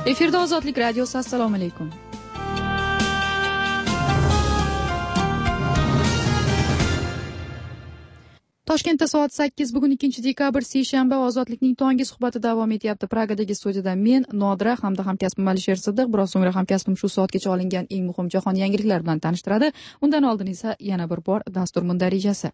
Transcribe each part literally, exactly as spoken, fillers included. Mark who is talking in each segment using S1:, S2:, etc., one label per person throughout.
S1: Efirda Ozodlik radiosi. Assalomu alaykum. Toshkentda soat sakkiz, bugun ikkinchi dekabr seshanba. Ozodlikning tongi suhbati davom etyapti. Pragadagi studiyada men Nodira hamda hamkasbim Alisher Siddiq. Biroz so'ngra hamkasbim shu soatgacha olingan eng muhim jahon yangiliklari bilan tanishtiradi. Undan oldin esa yana bir bor dastur mundarijasi.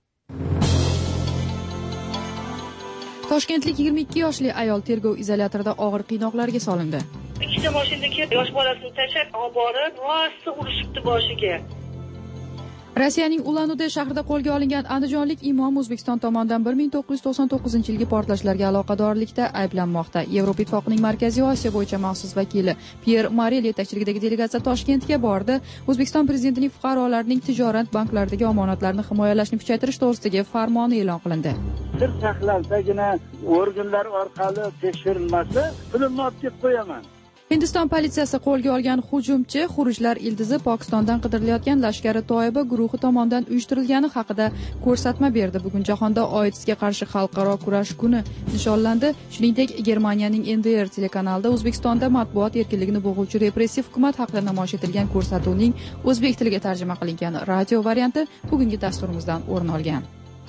S1: Toshkentlik yigirma ikki yoshli ayol tergov izolyatorida og'ir qiynoqlarga solindi.
S2: Ikkita mashinada kelib, yosh bolasini tashlab, olib borib, rosa urishibdi boshiga.
S1: Rossiyaning Ulan-Ude shahrida qo'lga olingan andijonlik imom O'zbekiston tomonidan bir ming to'qqiz yuz to'qson to'qqizinchi yilgi portlashlarga aloqadorlikda ayblanmoqda. Yevropa Ittifoqining Markaziy Osiyo bo'yicha maxsus vakili Pyer Morel yetakchiligidagi delegatsiya Toshkentga bordi. O'zbekiston prezidentining fuqarolarning tijorat banklaridagi omonatlarini himoyalashni kuchaytirish to'g'risidagi farmoni e'lon qilindi.
S3: Sir saqlansagina organlar orqali tekshirilmasa, pulimni olib ketib qo'yaman.
S1: Hindiston politsiyasi qo'lga olgan hujumchi Xurujlar ildizi Pokistondan qidirilayotgan lashkari Toiba guruhi tomonidan uyushtirilgani haqida ko'rsatma berdi. Bugun jahonda OIDSga qarshi xalqaro kurash kuni nishonlandi. Shuningdek, Germaniyaning N D R telekanalida O'zbekistonda matbuot erkinligini bo'g'uvchi repressiv hukumat haqida namoyish etilgan ko'rsatuvning o'zbek tiliga tarjima qilingan radio varianti bugungi dasturimizdan o'rin olgan.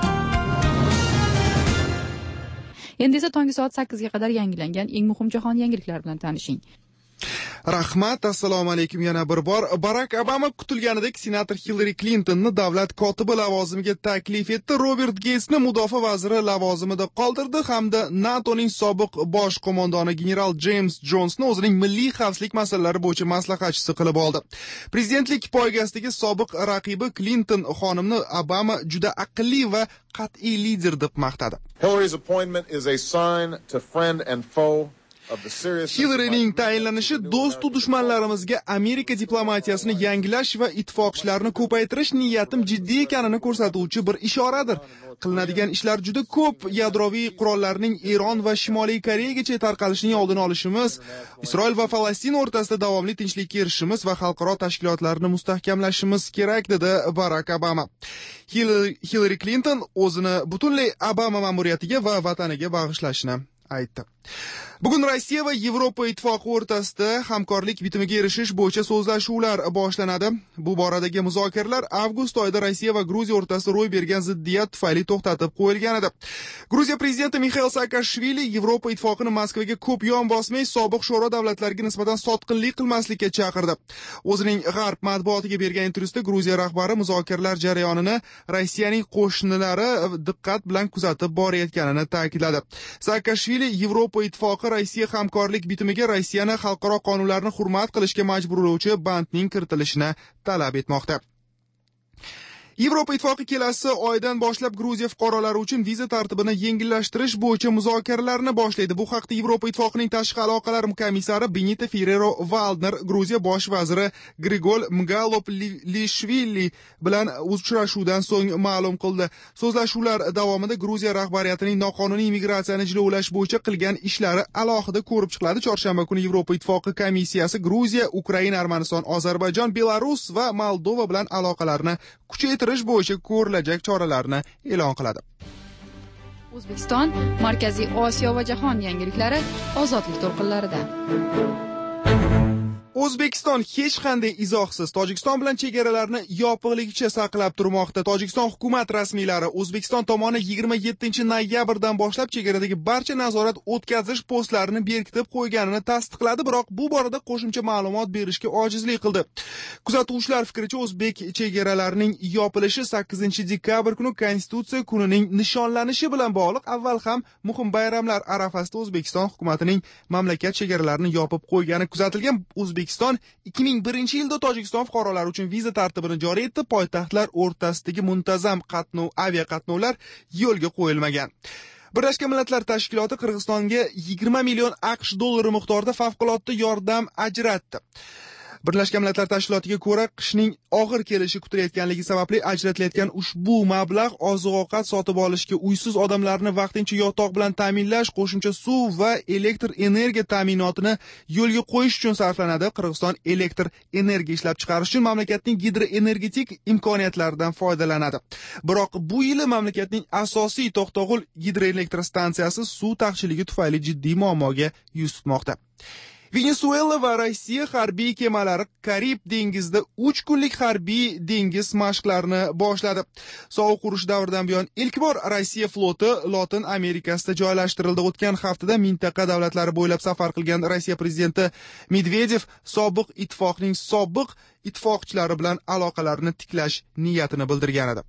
S1: Endi esa tongi soat sakkizga qadar yangilangan eng muhim jahon yangiliklari bilan tanishing.
S4: Rahmat, assalomu alaykum yana bir bor. Barak Obama kutilganidek senator Hillary Clintonni davlat kotibi lavozimiga taklif etdi. Robert Gatesni mudofaa vaziri lavozimida qoldirdi hamda NATOning sobiq bosh qo'mondoni general James Jonsni o'zining milliy xavfsizlik masalalari bo'yicha maslahatchisi qilib oldi. Prezidentlik poygasidagi sobiq raqibi Clinton xonimni Obama juda aqlli va qat'iy lider deb maqtadi.
S5: Hillary's appointment is a sign to friend and foe.
S4: Hillaryning tayinlanishi do'stu dushmanlarimizga Amerika diplomatiyasini yangilash va ittifoqchilarni ko'paytirish niyatim jiddiy ekanini ko'rsatuvchi bir ishoradir. Qilinadigan ishlar juda ko'p. Yadroviy qurollarning Eron va Shimoliy Koreyagacha tarqalishining oldini olishimiz, Isroil va Falastin o'rtasida davomli tinchlikka erishishimiz va xalqaro tashkilotlarni mustahkamlashimiz kerak, dedi Barak Obama. Hillary Clinton o'zini butunlay Obama ma'muriyatiga va vataniga bag'ishlashini aytdi. Bugun Rossiya va Yevropa Ittifoqi o'rtasida hamkorlik bitimiga erishish bo'yicha so'zlashuvlar boshlanadi. Bu boradagi muzokaralar avgust oyida Rossiya va Gruziya o'rtasida ro'y bergan ziddiyat tufayli to'xtatib qo'yilgan edi. Gruziya prezidenti Mikhail Saakashvili Yevropa Ittifoqini Moskvaga ko'p yon bosmay sobiq sho'ro davlatlariga nisbatan sotqinlik qilmaslikka chaqirdi. O'zining G'arb matbuotiga bergan intervyusida Gruziya rahbari muzokaralar jarayonini Rossiyaning qo'shnilari diqqat bilan kuzatib borayotganini ta'kidladi. Saakashvili Yevropa Ittifoqi Rossiya hamkorlik bitimiga Rossiyani xalqaro qonunlarni hurmat qilishga majburlovchi bandning kiritilishini talab etmoqda. Yevropa Ittifoqi kelasi oydan boshlab Gruziya fuqarolari uchun viza tartibini yengillashtirish bo'yicha muzokaralarni boshlaydi. Bu haqda Yevropa Ittifoqining tashqi aloqalar komissari Benita Ferrero-Waldner Gruziya bosh vaziri Grigol Mgalop-Lishvili bilan uchrashuvdan so'ng ma'lum qildi. So'zlashuvlar davomida Gruziya rahbariyatining noqonuniy migratsiyani jilovlash bo'yicha qilgan ishlari alohida ko'rib chiqiladi. Chorshanba kuni Yevropa Ittifoqi komissiyasi Gruziya, Ukraina, Armaniston, Ozarbayjon, Belarus va Moldova bilan aloqalarni kuchaytirdi bo'yicha ko'rilajak choralarni e'lon qiladi.
S1: O'zbekiston, Markaziy Osiyo va jahon yangiliklari ozodlik to'lqinlarida.
S4: O'zbekiston hech qanday izohsiz Tojikiston bilan chegaralarni yopiqligicha saqlab turmoqda. Tojikiston hukumat rasmiylari O'zbekiston tomoni yigirma yettinchi noyabrdan boshlab chegaradagi barcha nazorat o'tkazish postlarini berkitib qo'yganini tasdiqladi, biroq bu borada qo'shimcha ma'lumot berishga ojizlik qildi. Kuzatuvchilar fikricha, o'zbek chegaralarining yopilishi sakkizinchi dekabr kuni Konstitutsiya kunining nishonlanishi bilan bog'liq. Avval ham muhim bayramlar arafasida O'zbekiston hukumatining mamlakat chegaralarini yopib qo'ygani kuzatilgan. O'zbekiston ikki ming birinchi yilda Tojikiston fuqarolari uchun viza tartibini joriy etdi. Poytaxtlar o'rtasidagi muntazam qatnov aviaqatnovlar yo'lga qo'yilmagan. Birlashgan Millatlar Tashkiloti Qirg'izistonga yigirma million AQSh dollari miqdorida favqulodda yordam ajratdi. Birlashgan Millatlar Tashkilotiga ko'ra, qishning og'ir kelishi kutilayotganligi sababli ajratilayotgan ushbu mablag' oziq-ovqat sotib olishga, uysiz odamlarni vaqtincha yotoq bilan ta'minlash, qo'shimcha suv va elektr energiya ta'minotini yo'lga qo'yish uchun sarflanadi. Qirg'iziston elektr energiya ishlab chiqarish uchun mamlakatning gidroenergetik imkoniyatlaridan foydalanadi. Biroq bu yil mamlakatning asosiy To'xtag'ul gidroelektr stansiyasi suv taqchilligi tufayli jiddiy muammoga yuz tutmoqda. Venesuela va Rossiya harbiy kemalari Karib dengizida uch kunlik harbiy dengiz mashqlarini boshladi. Sovuq urush davridan buyon ilk bor Rossiya floti Lotin Amerikasida joylashtirildi. O'tgan haftada mintaqa davlatlari bo'ylab safar qilgan Rossiya prezidenti Medvedev sobiq ittifoqning sobiq ittifoqchilari bilan aloqalarni tiklash niyatini bildirgan edi.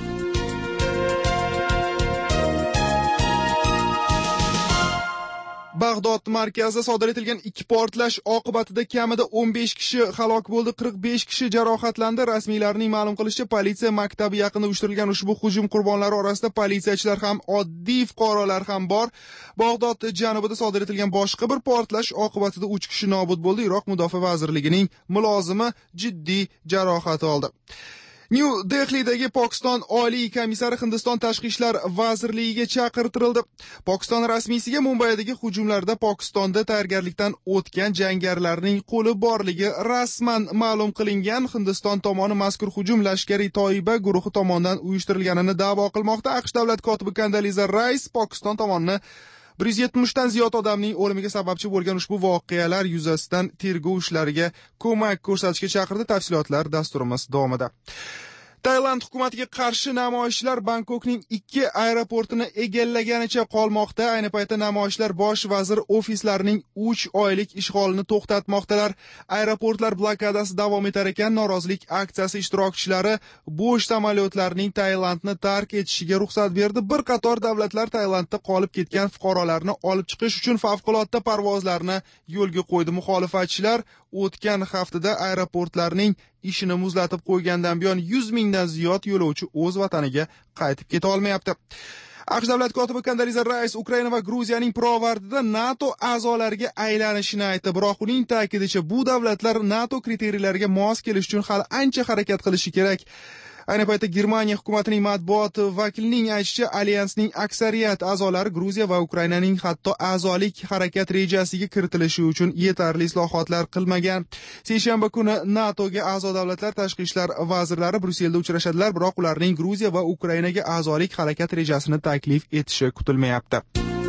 S4: Bag'dod markazida sodir etilgan ikki portlash oqibatida kamida o'n besh kishi halok bo'ldi, qirq besh kishi jarohatlandi. Rasmiylarning ma'lum qilishicha, politsiya maktabi yaqinida uyushtirilgan ushbu hujum qurbonlari orasida politsiyachilar ham, oddiy fuqarolar ham bor. Bag'dod janubida sodir etilgan boshqa bir portlash oqibatida uch kishi nobud bo'ldi. Iroq mudofaa vazirligining mulozimi jiddiy jarohat oldi. New Delhidagi Pokiston Oliy komissari Hindiston tashqi ishlar vazirligiga chaqirtirildi. Pokiston rasmiysiga Mumbaydagi hujumlarda Pokistonda tayyorgarlikdan o'tgan jangarilarning qo'li borligi rasman ma'lum qilingan. Hindiston tomoni mazkur hujum lashkariy Toiba guruhi tomonidan uyushtirilganini da'vo qilmoqda. AQSh davlat kotibi Condoleezza Rice Pokiston tomonni bir yuz yetmishdan ziyod odamning o'limiga sababchi bo'lgan ushbu voqealar yuzasidan tergov ishlariga ko'mak ko'rsatishga chaqirdi. Tafsilotlar dasturimiz davomida. Tailand hukumatiga qarshi namoyishlar Bangkokning ikki aeroportini egallaganicha qolmoqda. Ayni paytda namoyishlar bosh vazir ofislarining uch oylik ishg'olini to'xtatmoqdalar. Aeroportlar blokadasi davom etar ekan. Norozilik aksiyasi ishtirokchilari bo'sh samolyotlarning Tailandni tark etishiga ruxsat berdi. Bir qator davlatlar Tailandda qolib ketgan fuqarolarni olib chiqish uchun favqulodda parvozlarni yo'lga qo'ydi. Muxolifatchilar o'tgan haftada aeroportlarning ishini muzlatib qo'ygandan buyon yuz mingdan ziyod yo'lovchi o'z vataniga qaytib keta olmayapti. AQSh davlat kotibi Condoleezza Rice Ukraina va Gruziyaning pirovardida NATO a'zolariga aylanishini aytdi. Biroq uning ta'kidicha bu davlatlar NATO kriteriylariga mos kelish uchun hali ancha harakat qilishi kerak. Ayni paytda Germaniya hukumatining matbuot vakilining aytishicha, alyansning aksariyat a'zolari Gruziya va Ukrainaning hatto a'zolik harakat rejasiga kiritilishi uchun yetarli islohotlar qilmagan. Seshanba kuni NATOga a'zo davlatlar tashqi ishlar vazirlari Bryusselda uchrashadilar, biroq ularning Gruziya va Ukrainaga a'zolik harakat rejasini taklif etishi kutilmayapti.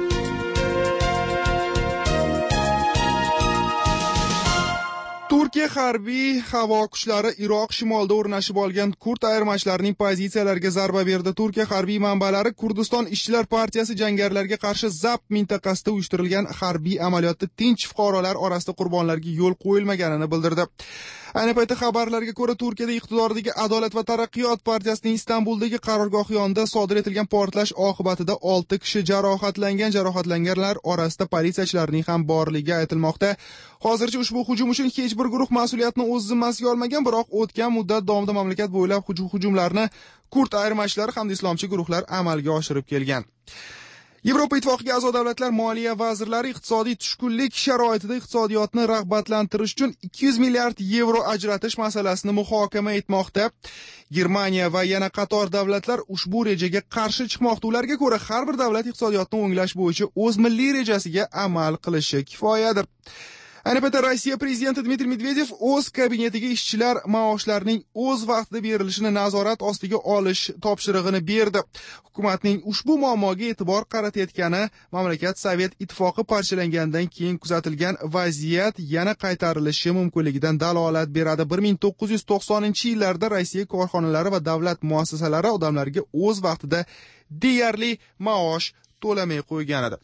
S4: Turkiya harbiy havo kuchlari Iroq shimolida o'rnashib olgan kurd ayirmachilarining pozitsiyalariga zarba berdi. Turkiya harbiy manbalari Kurdiston ishchilar partiyasi jangarilarga qarshi Zap mintaqasida uyushtirilgan harbiy amaliyotda tinch fuqarolar orasida qurbonlarga yo'l qo'yilmaganini bildirdi. Ayni paytda xabarlarga ko'ra, Turkiyada iqtidoridagi Adolat va taraqqiyot partiyasining Istanbuldagi qarorgohi yonida sodir etilgan portlash oqibatida olti kishi jarohatlangan. Jarohatlanganlar orasida politsiyachilarning ham borligi aytilmoqda. Hozircha ushbu hujum uchun hech bir guruh mas'uliyatni o'z zimmasiga olmagan, biroq o'tgan muddat davomida mamlakat bo'ylab hujumlarni kurd ayirmachilari hamda islomchi guruhlar amalga oshirib kelgan. Yevropa Ittifoqiga a'zo davlatlar moliya vazirlari iqtisodiy tushkunlik sharoitida iqtisodiyotni rag'batlantirish uchun ikki yuz milliard yevro ajratish masalasini muhokama etmoqda. Germaniya va yana qator davlatlar ushbu rejaga qarshi chiqmoqda. Ularga ko'ra, har bir davlat iqtisodiyotni o'nglash bo'yicha o'z milliy rejasiga amal qilishi kifoyadir. Ayni paytda Rossiya prezidenti Dmitriy Medvedev o'z kabinetiga ishchilar maoshlarining o'z vaqtida berilishini nazorat ostiga olish topshirig'ini berdi. Hukumatning ushbu muammoga e'tibor qaratayotgani mamlakat Sovet ittifoqi parchalangandan keyin kuzatilgan vaziyat yana qaytarilishi mumkinligidan dalolat beradi. bir ming to'qqiz yuz to'qsoninchi yillarda Rossiya korxonalari va davlat muassasalari odamlarga o'z vaqtida deyarli maosh to'lamay qo'ygan edi.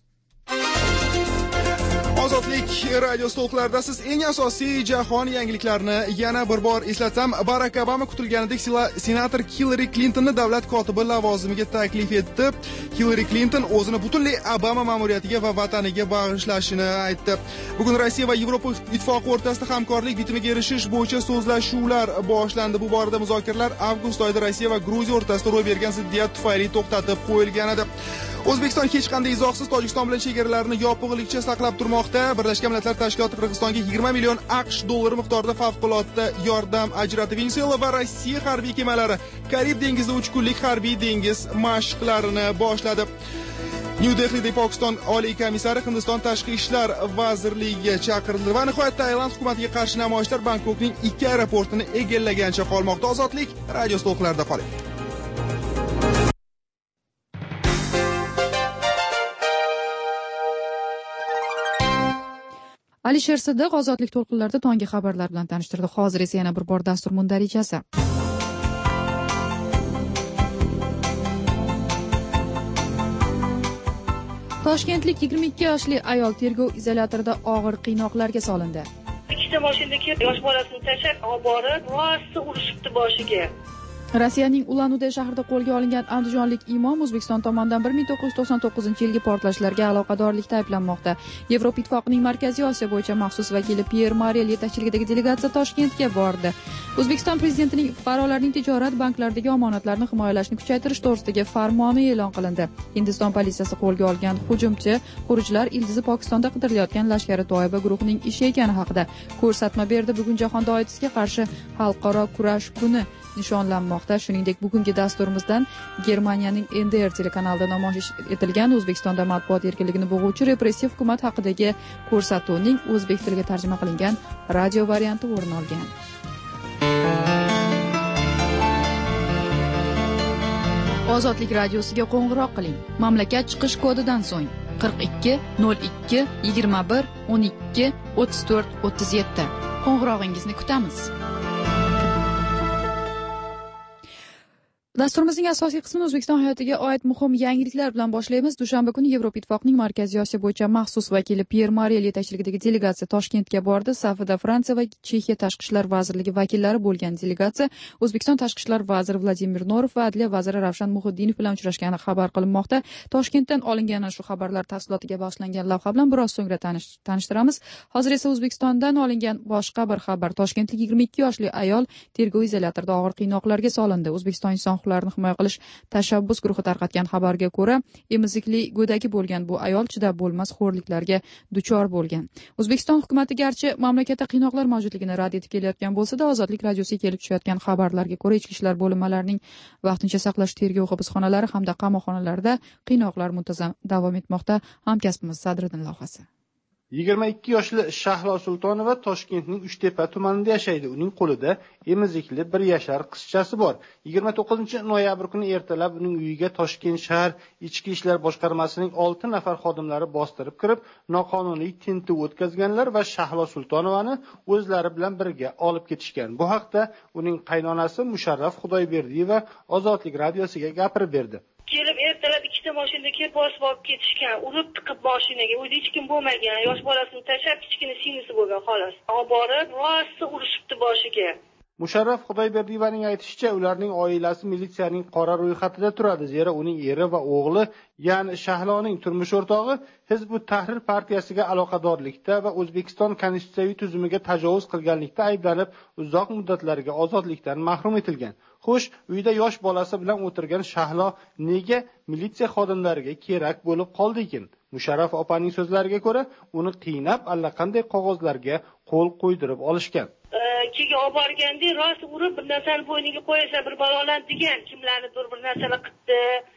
S4: Ozodlik radio to'lqinlarida siz eng asosiy jahon yangiliklarini yana bir bor eslatsam, Barack Obama kutilganidek senator Hillary Clintonni davlat kotibi lavozimiga taklif etdi. Hillary Clinton o'zini butunlay Obama ma'muriyatiga va vataniga bag'ishlashini aytdi. Bugun Rossiya va Yevropa ittifoqi o'rtasida hamkorlik bitimiga erishish bo'yicha so'zlashuvlar boshlandi. Bu borada muzokaralar avgust oyida Rossiya va Gruziya o'rtasida ro'y bergan ziddiyat tufayli to'xtatib qo'yilgan edi. O'zbekiston hech qanday izohsiz Tojikiston bilan chegaralarini yopiqlikcha saqlab turmoqda. Birlashgan Millatlar Tashkiloti Qirg'izistonga yigirma million AQSh dollari miqdorida favqulodda yordam ajratdi. Venesuela va Rossiya harbiy kemalari Karib dengizida uch kunlik harbiy dengiz mashqlarini boshladi. New Delhida Pokiston Oliy komissari Hindiston tashqi ishlar vazirligiga chaqirildi va nihoyat Tailand hukumatiga qarshi namoyishlar Bangkokning ikki aeroportini egallagancha qolmoqda. Ozodlik radio to'lqinlarida qoling.
S1: Alisher Siddiq ozodlik to'lqinlarida tongi xabarlar bilan tanishtirdi. Hozir esa yana bir bor dastur mundarijasi. Toshkentlik yigirma ikki yoshli ayol tergov izolyatorida og'ir qiynoqlarga solindi.
S2: Ikkita mashinadagi yosh bolasini tashlab olib borib, rosa urishibdi boshiga.
S1: Rossiyaning Ulan-Ude shahrida qo'lga olingan andijonlik imom O'zbekiston tomonidan bir ming to'qqiz yuz to'qson to'qqizinchi yilgi portlashlarga aloqadorlikda ayblanmoqda. Yevropa Ittifoqining Markaziy Osiyo bo'yicha maxsus vakili Pierre Morel yetakchiligidagi delegatsiya Toshkentga bordi. O'zbekiston prezidentining fuqarolarning tijorat banklardagi omonatlarini himoyalashni kuchaytirish to'g'risidagi farmoni e'lon qilindi. Hindiston politsiyasi qo'lga olgan hujumchi xurujlar ildizi Pokistonda qidirilayotgan lashkari Toiba guruhining ishi ekani haqida ko'rsatma berdi. Bugun jahonda OITSga qarshi xalqaro kurash kuni nishonlanmoqda. Shuningdek, bugungi dasturimizdan Germaniyaning N D R telekanalida namoyish etilgan O'zbekistonda matbuot erkinligini bo'g'uvchi repressiv hukumat haqidagi ko'rsatuvning o'zbek tiliga tarjima qilingan radio varianti o'rin olgan. Ozodlik radiosiga qo'ng'iroq qiling. Mamlakat chiqish kodidan so'ng qirq ikki nol ikki yigirma bir o'n ikki o'ttiz to'rt o'ttiz yetti. Qo'ng'irog'ingizni kutamiz. Dasturimizning asosiy qismini O'zbekiston hayotiga oid muhim yangiliklar bilan boshlaymiz. Dushanba kuni Yevropa Ittifoqining Markaziy Osiyo bo'yicha maxsus vakili Pierre Morel yetakchiligidagi delegatsiya Toshkentga bordi. Safida Fransiya va Chexiya tashqi ishlar vazirligi vakillari bo'lgan delegatsiya O'zbekiston tashqi ishlar vaziri Vladimir Norov va Adliya vaziri Ravshan Muhiddinov bilan uchrashgani xabar qilinmoqda. Toshkentdan olingan shu xabarlar tafsilotiga bag'ishlangan lavha bilan biroz so'ngra tanishtiramiz. Hozir esa O'zbekistondan olingan boshqa bir xabar. Toshkentlik yigirma ikki yoshli ayol tergov izolyatorida og'ir qiynoqlarga solindi. O'zbekiston inson huquqlarini himoya qilish tashabbus guruhi tarqatgan xabarga ko'ra, emizikli go'dagi bo'lgan bu ayol chidab bo'lmas xo'rliklarga duchor bo'lgan. O'zbekiston hukumati garchi mamlakatda qiynoqlar mavjudligini rad etib kelayotgan bo'lsa-da, Ozodlik radiosiga kelib tushayotgan xabarlarga ko'ra, ichki ishlar bo'linmalarining vaqtincha saqlash tergov hibsxonalari hamda qamoqxonalarda qiynoqlar muntazam davom etmoqda. Hamkasbimiz Sadriddin lavhasi.
S6: yigirma ikki yoshli Shahlo Sultonova Toshkentning Uchtepa tumanida yashaydi. Uning qo'lida emizikli bir yashar qizchasi bor. yigirma to'qqizinchi noyabr kuni ertalab uning uyiga Toshkent shahar Ichki ishlar boshqarmasining olti nafar xodimlari bostirib kirib, noqonuniy tintuv o'tkazganlar va Shahlo Sultonovani o'zlari bilan birga olib ketishgan. Bu haqda uning qaynonasi Musharraf Xudoyberdiyeva Ozodlik radiosiga gapirib berdi.
S2: Kelib ertalab ikkita mashinada kelib bosib olib ketishgan, urib tiqib mashinaga. O'zi hech kim bo'lmagan, yosh bolasini tashlab kichkina singlisi bo'lgan xolos. Olib borib, rosa urishibdi boshiga.
S6: Musharraf Xudoyberdiyevaning aytishicha, ularning oilasi militsiyaning qora ro'yxatida turadi, zero uning eri va o'g'li, ya'ni Shahloning turmush o'rtog'i Hizbut Tahrir partiyasiga aloqadorlikda va O'zbekiston konstitutsiyaviy tuzumiga tajovuz qilganlikda ayblanib, uzoq muddatlarga ozodlikdan mahrum etilgan. Xo'sh, uyda yosh bolasi bilan o'tirgan Shahlo nega militsiya xodimlariga kerak bo'lib qoldi ekan? Musharraf opaning so'zlariga ko'ra, uni qiynab allaqanday qog'ozlarga qo'l qo'ydirib olishgan.
S2: Keyin olib borganda rost urib bir narsani bo'yniga qo'ysa bir balolan degan, kimlarnidir bir narsalar qildi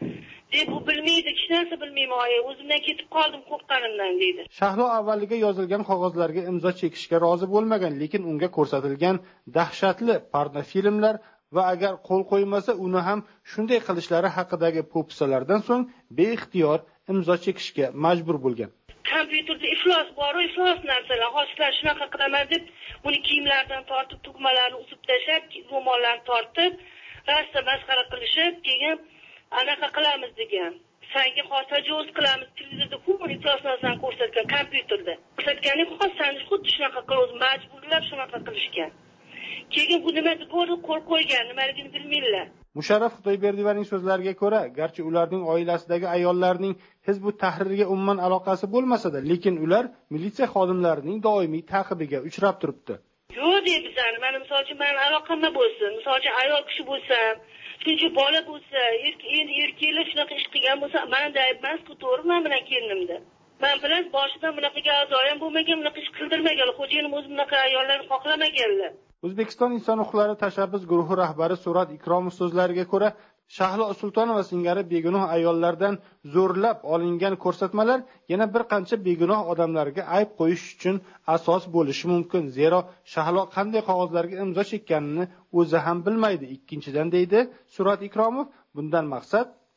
S2: deb u bilmaydi, hech narsa bilmayman, oyi, o'zimdan ketib qoldim qo'rqqanimdan deydi.
S6: Shahlo avvaliga yozilgan qog'ozlarga imzo chekishga rozi bo'lmagan, lekin unga ko'rsatilgan dahshatli pornofilmlar va agar qo'l qo'ymasa uni ham shunday qilishlari haqidagi po'pisalardan so'ng beixtiyor imzo chekishga majbur bo'lgan.
S2: Kompyuterda iflos bor, iflos narsalar, hozirlar shunaqa qilaman deb uni kiyimlardan tortib, tugmalarni uzib tashlab, ro'mollarni tortib, rasta masxara qilishib, keyin anaqa qilamiz degan. Senga xos tajovuz qilamiz, televizorda ko'p iflos narsani ko'rsatgan, kompyuterda. Ko'rsatgani xos seni xuddi shunaqa qilib majburlab shunaqa qilishgan. Keyin bu nima deb qo'l qo'ygan, nimaligini bilmaylar.
S6: Musharraf Xudoyberdiyevaning so'zlariga ko'ra, garchi ularning oilasidagi ayollarning Hizbut Tahrirga umuman aloqasi bo'lmasa-da, lekin ular militsiya xodimlarining doimiy ta'qibiga uchrab turibdi.
S2: Yo'q deyman, mana misol uchun men aloqamda bo'lsin, misol uchun ayol kishi bo'lsam, shuncha bola bo'lsa, endi erkaklar shunaqa ish qilgan bo'lsa, menda ayb emas-ku, to'g'ri, men bilan kelinimda. Men bilan boshidan bunaqaga a'zoyim bo'lmagan, bunaqa ish qildirmaganlar, xo'jayinim o'zi bunaqa ayollarni xohlamaganlar.
S6: O'zbekiston inson huquqlari tashabbus guruhi rahbari Surat Ikromov so'zlariga ko'ra, Shahlo Sultonova singari begunoh ayollardan zo'rlab olingan ko'rsatmalar yana bir qancha begunoh odamlarga ayb qo'yish uchun asos bo'lishi mumkin. Zero Shahlo qanday qog'ozlarga imzo chekkanini o'zi ham bilmaydi. Ikkinchidan deydi Surat Ikromov, bundan maqsad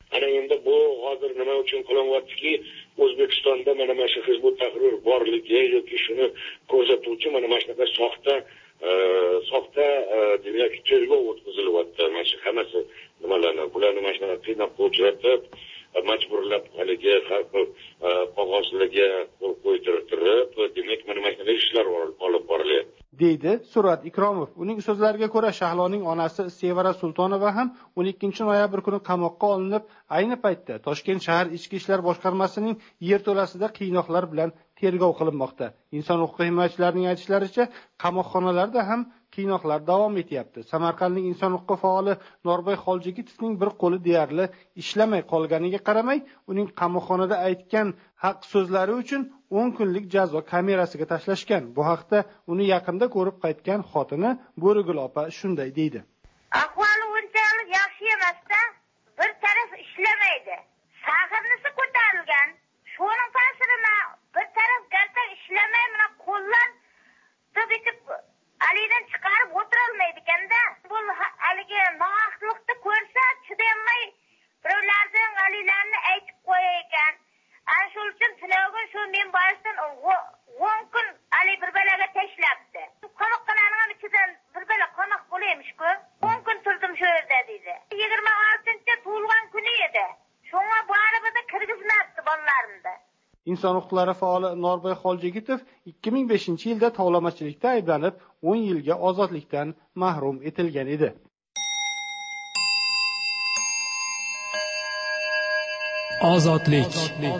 S7: ana endi bu hozir nima uchun qilinyaptiki, O'zbekistonda mana mana shu Hizb ut-Tahrir borligi yoki shuni ko'rsatuvchi mana mana shunaqa soxta soxta demak tergov o'tkazilyapti. Mana shu hammasi nimalarni bularni mana shunaqa qiynab uchratib, majburlab haligi qog'ozlarga qo'l qo'ydirtirib, demak mana mana shunaqa ishlar olib borilyapti,
S6: deydi Surat Ikromov. Uning so'zlariga ko'ra, Shahloning onasi Sevara Sultonova ham o'n ikkinchi noyabr kuni qamoqqa olinib, ayni paytda Toshkent shahar Ichki ishlar boshqarmasining yerto'lasida qiynoqlar bilan tergov qilinmoqda. Inson huquqi himoyachilarining aytishlaricha, qamoqxonalarda ham qiynoqlar davom etyapti. Samarqandning inson huquqi faoli Norboy Xoljigitovning bir qo'li deyarli ishlamay qolganiga qaramay, uning qamoqxonada aytgan haq so'zlari uchun o'n kunlik jazo kamerasiga tashlashgan. Bu haqda uni yaqinda ko'rib qaytgan xotini Bo'rigul opa shunday deydi.
S8: Ahvoli unchalik yaxshi emas-da, bir taraf ishlamaydi. Sag'irnisi ko'tarilgan. Sho'ning ta'sirida bir taraf gardan ishlamay, mana qo'llar bitib alidan chiqarib o'tirolmaydi ekanda. Bu haligi nohaqlikni ko'rsa chidamay birovlarning alilarni aytib qo'yar ekan. Ana shu uchun slogan shu men boshdan o'n kun ali bir balaga tashlabdi. Qamoqxonaning ichidan bir bala qamoq bo'laymish-ku. o'n kun turdim shu yerda dedi. yigirma oltinchi tug'ilgan kuni edi. Shunga baribir kirgizmabdi bolalarimni.
S6: Inson huquqlari faoli Norboy Xoljigitov ikki ming beshinchi yilda tovlamachilikda ayblanib, o'n yilga ozodlikdan mahrum etilgan edi.
S9: Ozodlik.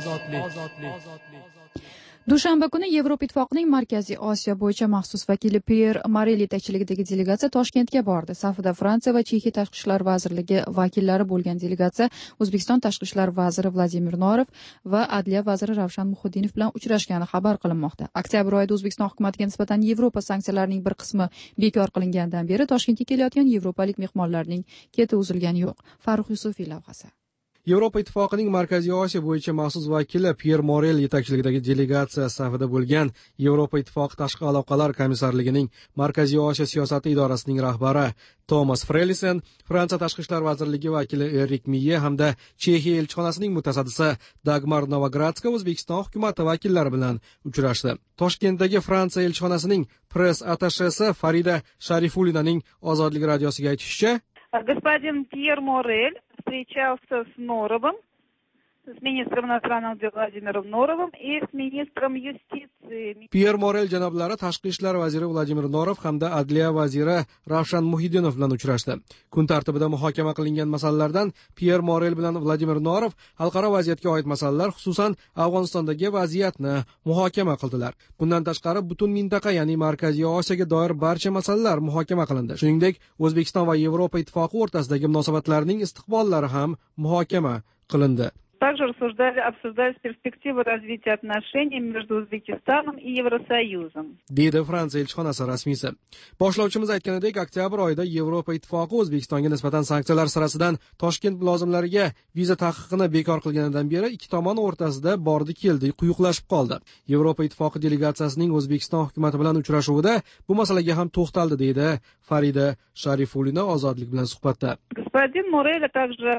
S1: Dushanba kuni Yevropa Ittifoqining Markaziy Osiyo bo'yicha maxsus vakili Pyer Morel yetakchiligidagi delegatsiya Toshkentga bordi. Safida Fransiya va Chexiya tashqi ishlar vazirligi vakillari bo'lgan delegatsiya O'zbekiston tashqi ishlar vaziri Vladimir Norov va Adliya vaziri Ravshan Muhiddinov bilan uchrashgani xabar qilinmoqda. Oktyabr oyida O'zbekiston hukumatiga nisbatan Yevropa sanksiyalarining bir qismi bekor qilingandan beri Toshkentga kelayotgan yevropalik mehmonlarning keti uzilgani yo'q. Farruh Yusufiy lavhasi.
S9: Yevropa Ittifoqining Markaziy Osiyo bo'yicha maxsus vakili Pyer Morel yetakchiligidagi delegatsiya safida bo'lgan Yevropa Ittifoqi tashqi aloqalar komissarligining Markaziy Osiyo siyosati idorasining rahbari Thomas Frelisen, Fransiya tashqi ishlar vazirligi vakili Erik Miye hamda Chexiya elchixonasining mutasaddisi Dagmar Novogradska O'zbekiston hukumati vakillari bilan uchrashdi. Toshkentdagi Fransiya elchixonasining press attashesi Farida Sharifulinaning Ozodlik radiosiga aytishicha,
S10: господин Пьер Морель встречался с Норовым, с министром иностранных дел Владимиром Норовым и с министром юстиции.
S9: Pyer Morel janoblari tashqi ishlar vaziri Vladimir Norov hamda adliya vaziri Ravshan Muhiddinov bilan uchrashdi. Kun tartibida muhokama qilingan masalalardan Pyer Morel bilan Vladimir Norov xalqaro vaziyatga oid masalalar, xususan Afg'onistondagi vaziyatni muhokama qildilar. Bundan tashqari butun mintaqa, ya'ni Markaziy Osiyoga doir barcha masalalar muhokama qilindi. Shuningdek, O'zbekiston va Yevropa Ittifoqi o'rtasidagi munosabatlarning istiqbollari ham muhokama qilindi.
S10: Также рассуждали, обсуждались перспективы развития отношений между Узбекистаном и Евросоюзом.
S9: Deydi Fransiya elchixonasi rasmiysi. Boshlovchimiz aytganidek, oktyabr oyida Yevropa Ittifoqi O'zbekistonga nisbatan sanksiyalar sirasidan Toshkent mulozimlariga viza taqiqini bekor qilganidan beri ikki tomon o'rtasida bordi-keldi, quyuqlashib qoldi. Yevropa Ittifoqi delegatsiyasining O'zbekiston hukumati bilan uchrashuvida bu masalaga ham to'xtaldi, deydi Farida Sharifulina Ozodlik bilan suhbatda.
S10: Господин Морель, а также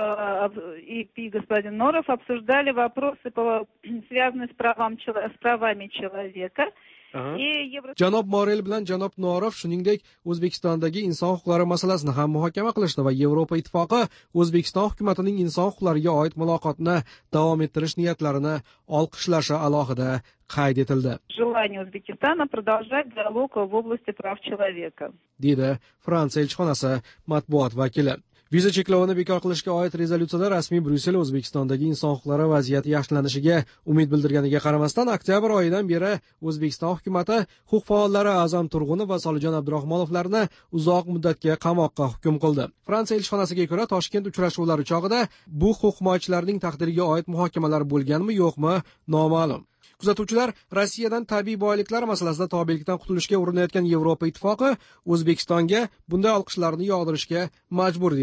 S10: и господин Норов обсуждали вопросы, связанные с правами, с правами человека.
S9: Janob Morel bilan janob Norov shuningdek O'zbekistondagi inson huquqlari masalasini ham muhokama qilishdi va Yevropa Ittifoqi O'zbekiston hukumatining inson huquqlariga oid muloqotni davom ettirish niyatlarini olqishlashi alohida qayd etildi.
S10: Желание Узбекистана продолжать диалог в области прав человека.
S9: Deydi Fransiya elchixonasi matbuot vakili. Viza cheklovini bekor qilishga oid rezolyutsiyada rasmiy Bryussel O'zbekistondagi inson huquqlari vaziyati yaxshilanishiga umid bildirganiga qaramasdan, oktyabr oyidan beri O'zbekiston hukumati huquq faollari A'zam Turg'unov va Solijon Abdurahmonovlarni uzoq muddatga qamoqqa hukm qildi. Fransiya elchixonasiga ko'ra, Toshkent uchrashuvlari chog'ida bu huquq himoyachilarning taqdiriga oid muhokamalar bo'lganmi, yo'qmi, noma'lum. Kuzatuvchilar Rossiyadan tabiiy boyliklar masalasida tobelikdan qutulishga urinayotgan Yevropa Ittifoqi O'zbekistonga bunday olqishlarni yog'dirishga majbur deydi.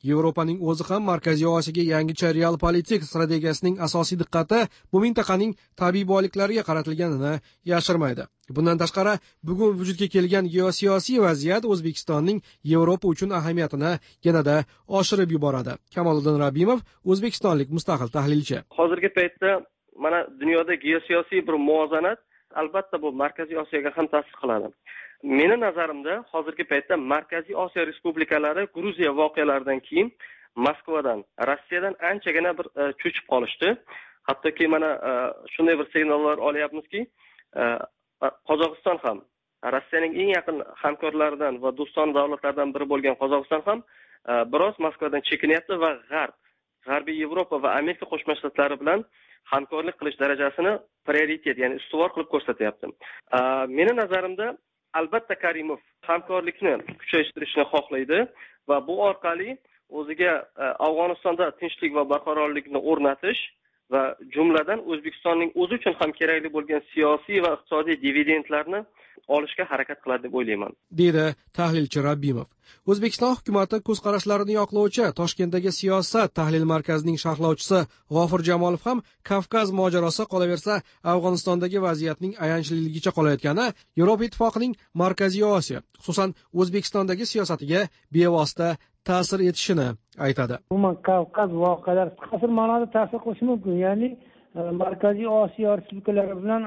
S9: Yevropaning o'zi ham Markaziy Osiyoga yangicha real politik strategiyasining asosiy diqqati bu mintaqaning tabiiy boyliklariga qaratilganini yashirmaydi. Bundan tashqari, bugun vujudga kelgan geosiyosiy vaziyat O'zbekistonning Yevropa uchun ahamiyatini yanada oshirib yuboradi. Kamoliddin Rabbimov, o'zbekistonlik mustaqil tahlilchi.
S11: Hozirgi paytda mana dunyoda geosiyosiy bir muvozanat albatta bu Markaziy Osiyoga ham ta'sir qiladi. Meni nazarimda hozirgi paytda Markaziy Osiyo respublikalari Gruziya voqealaridan keyin Moskvadan, Rossiyadan anchagina bir uh, cho'chib qolishdi. Hattoki mana uh, shunday bir signallar olyapmizki, uh, Qozog'iston ham Rossiyaning eng yaqin hamkorlaridan va do'stona davlatlardan biri bo'lgan Qozog'iston ham uh, biroz Moskvadan chekinyapti va G'arb, G'arbiy Yevropa va Amerika Qo'shma Shtatlari bilan hamkorlik qilish darajasini prioritet, ya'ni ustuvor qilib ko'rsatyapti. Uh, meni nazarimda albatta Karimov hamkorlikni kuchaytirishni xohlaydi va bu orqali o'ziga Afg'onistonda tinchlik va barqarorlikni o'rnatish va jumladan O'zbekistonning o'zi uchun ham kerakli bo'lgan siyosiy va iqtisodiy dividendlarni olishga harakat qiladi deb o'ylayman,
S9: deydi tahlilchi Rabbimov. O'zbekiston hukumati ko'z qarashlarini yoqlovchi Toshkentdagi siyosat tahlil markazining sharhlovchisi G'ofir Jamolov ham Kavkaz mojarosi qolaversa Afg'onistondagi vaziyatning ayanchligicha qolayotgani Yevropa Ittifoqining Markaziy Osiyo, xususan O'zbekistondagi siyosatiga bevosita ta'sir etishini aytadi.
S12: Umuman Kavkaz voqealari qasr ma'noda ta'sir qilishi mumkin, ya'ni Markaziy Osiyo respublikalari bilan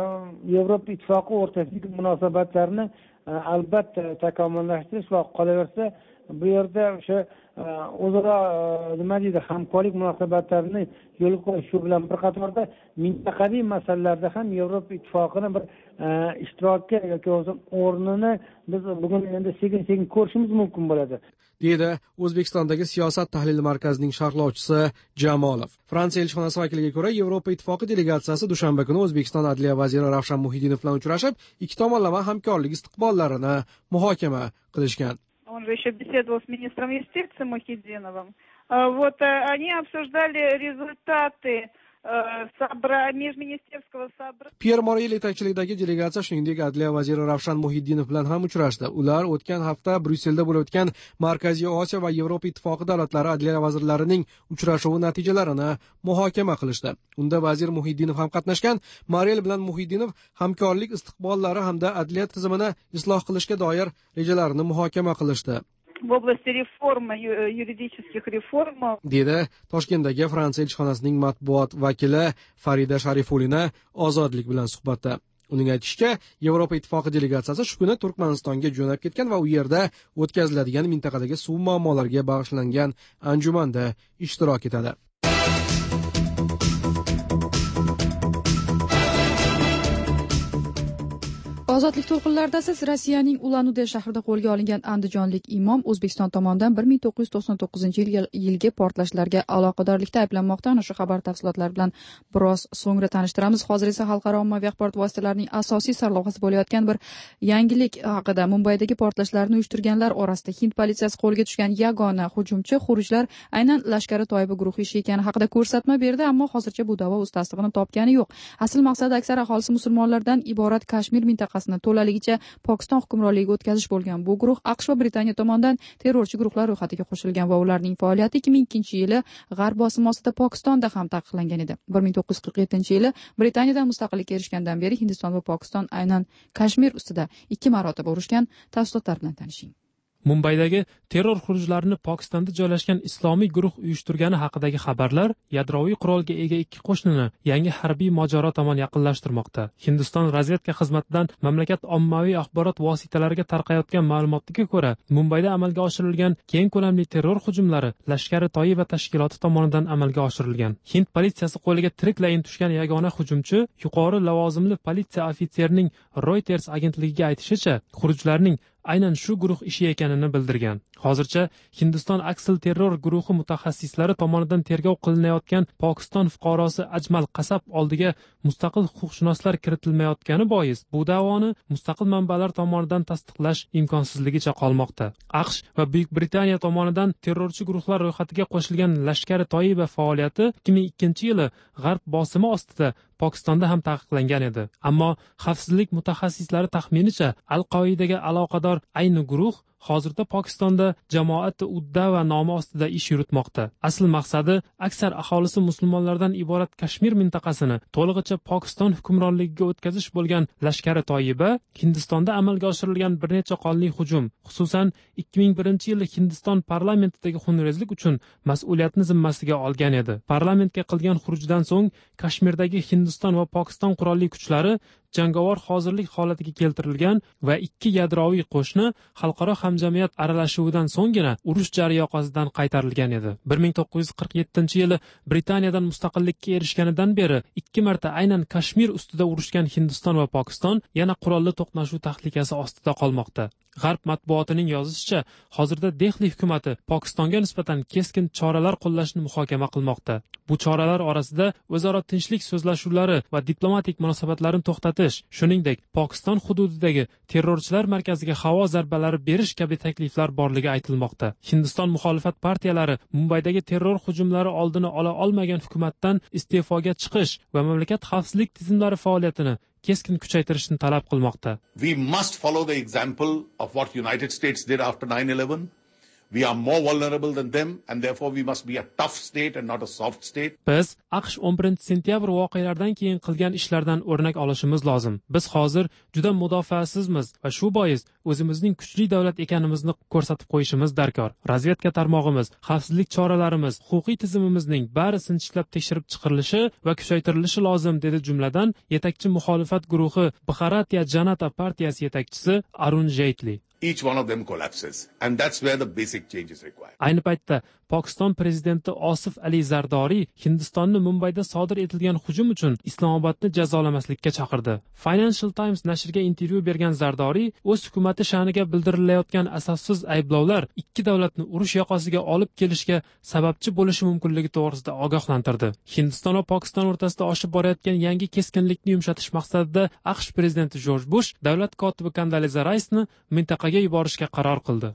S12: Yevropa Ittifoqi o'rtasidagi munosabatlarni albatta takomillashtirish va qolaversa bu yerda o'sha o'zaro nima deydi hamkorlik munosabatlarini yo'lga qo'yish shu bilan bir qatorda mintaqaviy masalalarda ham Yevropa Ittifoqini bir ishtirokka yoki o'rnini biz bugun endi sekin sekin ko'rishimiz mumkin bo'ladi,
S9: deydi O'zbekistondagi siyosat tahlil markazining sharhlovchisi Jamolov. Fransiya elchixonasi vakiliga ko'ra, Yevropa Ittifoqi delegatsiyasi dushanba kuni O'zbekiston Adliya vaziri Ravshan Muhiddinov bilan uchrashib, ikki tomonlama hamkorlik istiqbollarini muhokama qilishgan.
S10: Он же еще беседовал с министром юстиции Мухиддиновым. Вот они обсуждали результаты межministерского собрания.
S9: Pierre Morel yetakchiligidagi delegatsiya shuningdek Adliya vaziri Ravshan Muhiddinov bilan ham uchrashdi. Ular o'tgan hafta Bryusselda bo'lib o'tgan Markaziy Osiyo va Yevropa Ittifoqi davlatlari adliya vazirlarining uchrashuvi natijalarini muhokama qilishdi. Unda vazir Muhiddinov ham qatnashgan. Morel bilan Muhiddinov hamkorlik istiqbollari hamda adliya tizimini isloh qilishga doir rejalarini muhokama qilishdi.
S10: В области реформы, юридических реформ,
S9: dedi Toshkentdagi Fransiya elchixonasining matbuot vakili Farida Sharifulina Ozodlik bilan suhbatda. Uning aytishicha, Yevropa Ittifoqi delegatsiyasi shu kuni Turkmanistonga jo'nab ketgan va u yerda o'tkaziladigan mintaqadagi suv muammolariga bag'ishlangan anjumanda ishtirok etadi.
S1: Ozodlik to'lqinlarida siz Rossiyaning Ulan-Ude shahrida qo'lga olingan andijonlik imom O'zbekiston tomonidan bir ming to'qqiz yuz to'qson to'qqizinchi yilgi portlashlarga aloqadorlikda ayblanmoqda. Ana shu xabar tafsilotlari bilan biroz so'ngra tanishtiramiz. Hozir esa xalqaro ommaviy axborot vositalarining asosiy sarlavhasi bo'layotgan bir yangilik haqida. Mumbaydagi portlashlarni uyushtirganlar orasida Hind politsiyasi qo'lga tushgan yagona hujumchi xurujlar aynan Lashkari Toiba guruhi ishi ekani haqida ko'rsatma berdi, ammo hozircha bu da'vo o'z tasdig'ini topgani yo'q. Asl maqsadi aksar aholisi musulmonlardan iborat Kashmir mintaqasini to'laligicha Pokiston hukmronligiga o'tkazish bo'lgan. Bu guruh AQSh va Britaniya tomonidan terrorchi guruhlar ro'yxatiga qo'shilgan va ularning faoliyati ikki ming ikkinchi yili G'arb bosimi ostida Pokistonda ham taqiqlangan edi. bir ming to'qqiz yuz qirq yettinchi yili Britaniyadan mustaqillikka erishgandan beri Hindiston va Pokiston aynan Kashmir ustida ikki marotaba urushgan. Tafsilotlar bilan tanishing.
S13: Mumbaydagi terror xurujlarini Pokistonda joylashgan islomiy guruh uyushtirgani haqidagi xabarlar yadroviy qurolga ega ikki qo'shnini yangi harbiy mojaro tomon yaqinlashtirmoqda. Hindiston razvedka xizmatidan mamlakat ommaviy axborot vositalariga tarqayotgan ma'lumotga ko'ra, Mumbayda amalga oshirilgan keng ko'lamli terror hujumlari Lashkari Toiba tashkiloti tomonidan amalga oshirilgan. Hind politsiyasi qo'liga tiriklayin tushgan yagona hujumchi yuqori lavozimli politsiya ofitserining Reuters agentligiga aytishicha, xurujlarning aynan shu guruh ishi ekanini bildirgan. Hozircha Hindiston aksil terror guruhi mutaxassislari tomonidan tergov qilinayotgan Pokiston fuqarosi Ajmal Qasab oldiga mustaqil huquqshunoslar kiritilmayotgani bois bu da'voni mustaqil manbalar tomonidan tasdiqlash imkonsizligicha qolmoqda. AQSh va Buyuk Britaniya tomonidan terrorchi guruhlar ro'yxatiga qo'shilgan Lashkari Toiba faoliyati ikki ming ikkinchi yili G'arb bosimi ostida Pokistonda ham taqiqlangan edi. Ammo xavfsizlik mutaxassislari taxminicha Al-Qoidaga aloqador ayni guruh hozirda Pokistonda Jamoat Uddava nomi ostida ish yuritmoqda. Asl maqsadi aksar aholisi musulmonlardan iborat Kashmir mintaqasini to'lig'icha Pokiston hukmronligiga o'tkazish bo'lgan lashkari Toyiba Hindistonda amalga oshirilgan bir necha qonli hujum, xususan ikki ming birinchi yili Hindiston parlamentidagi xunrezlik uchun mas'uliyatni zimmasiga olgan edi. Parlamentga qilgan xurujdan so'ng Kashmirdagi Hindiston va Pokiston qurolli kuchlari jangovar hozirlik holatiga keltirilgan va ikki yadroviy qo'shni xalqaro hamjamiyat aralashuvidan so'nggina urush jaryoqasidan qaytarilgan edi. bir ming to'qqiz yuz qirq yettinchi yili Britaniyadan mustaqillikka erishganidan beri ikki marta aynan Kashmir ustida urushgan Hindiston va Pokiston yana qurolli to'qnashuv tahlikasi ostida qolmoqda. G'arb matbuotining yozishicha, hozirda Dehli hukumati Pokistonga nisbatan keskin choralar qo'llashni muhokama qilmoqda. Bu choralar orasida o'zaro tinchlik so'zlashuvlari va diplomatik munosabatlarni to'xtatish, shuningdek, Pokiston hududidagi terrorchilar markaziga havo zarbalari berish kabi takliflar borligi aytilmoqda. Hindiston muxolifat partiyalari Mumbaydagi terror hujumlari oldini ola olmagan hukumatdan iste'foga chiqish va mamlakat xavfsizlik tizimlari faoliyatini keskin kuchaytirishni talab qilmoqda.
S14: We must follow the example of what United States did after nine eleven. We are more vulnerable than them and therefore we must be a tough state and not a soft state.
S13: Biz AQSh o'n birinchi sentyabr voqealaridan keyin qilgan ishlardan o'rnak olishimiz lozim. Biz hozir juda mudofaasizmiz va shu bois o'zimizning kuchli davlat ekanimizni ko'rsatib qo'yishimiz darkor. Razvedka tarmog'imiz, xavfsizlik choralarimiz, huquqiy tizimimizning bari sinchiklab tekshirib chiqarilishi va kuchaytirilishi lozim, dedi jumladan yetakchi muxolifat guruhi Bharatiya Janata partiyasi yetakchisi Arun Jaytli.
S14: Each one of them collapses and that's where the basic change is required.
S13: Ayni paytda Pokiston prezidenti Osif Ali Zardori Hindistonni Mumbayda sodir etilgan hujum uchun Islomobodni jazolamaslikka chaqirdi. Financial Times nashriga intervyu bergan Zardori o'z hukumati sha'niga bildirilayotgan asossiz ayblovlar ikki davlatni urush yoqasiga olib kelishga sababchi bo'lishi mumkinligi to'g'risida ogohlantirdi. Hindiston va Pokiston o'rtasida oshib borayotgan yangi keskinlikni yumshatish maqsadida AQSh prezidenti Jorj Bush davlat kotibi Kandaliza Raisni mintaqaga yuborishga qaror qildi.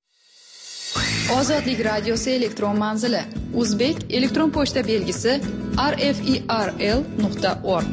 S1: Ozodlik radiosi elektron manzili Uzbek elektron pochta belgisi r f i r l nuqta org.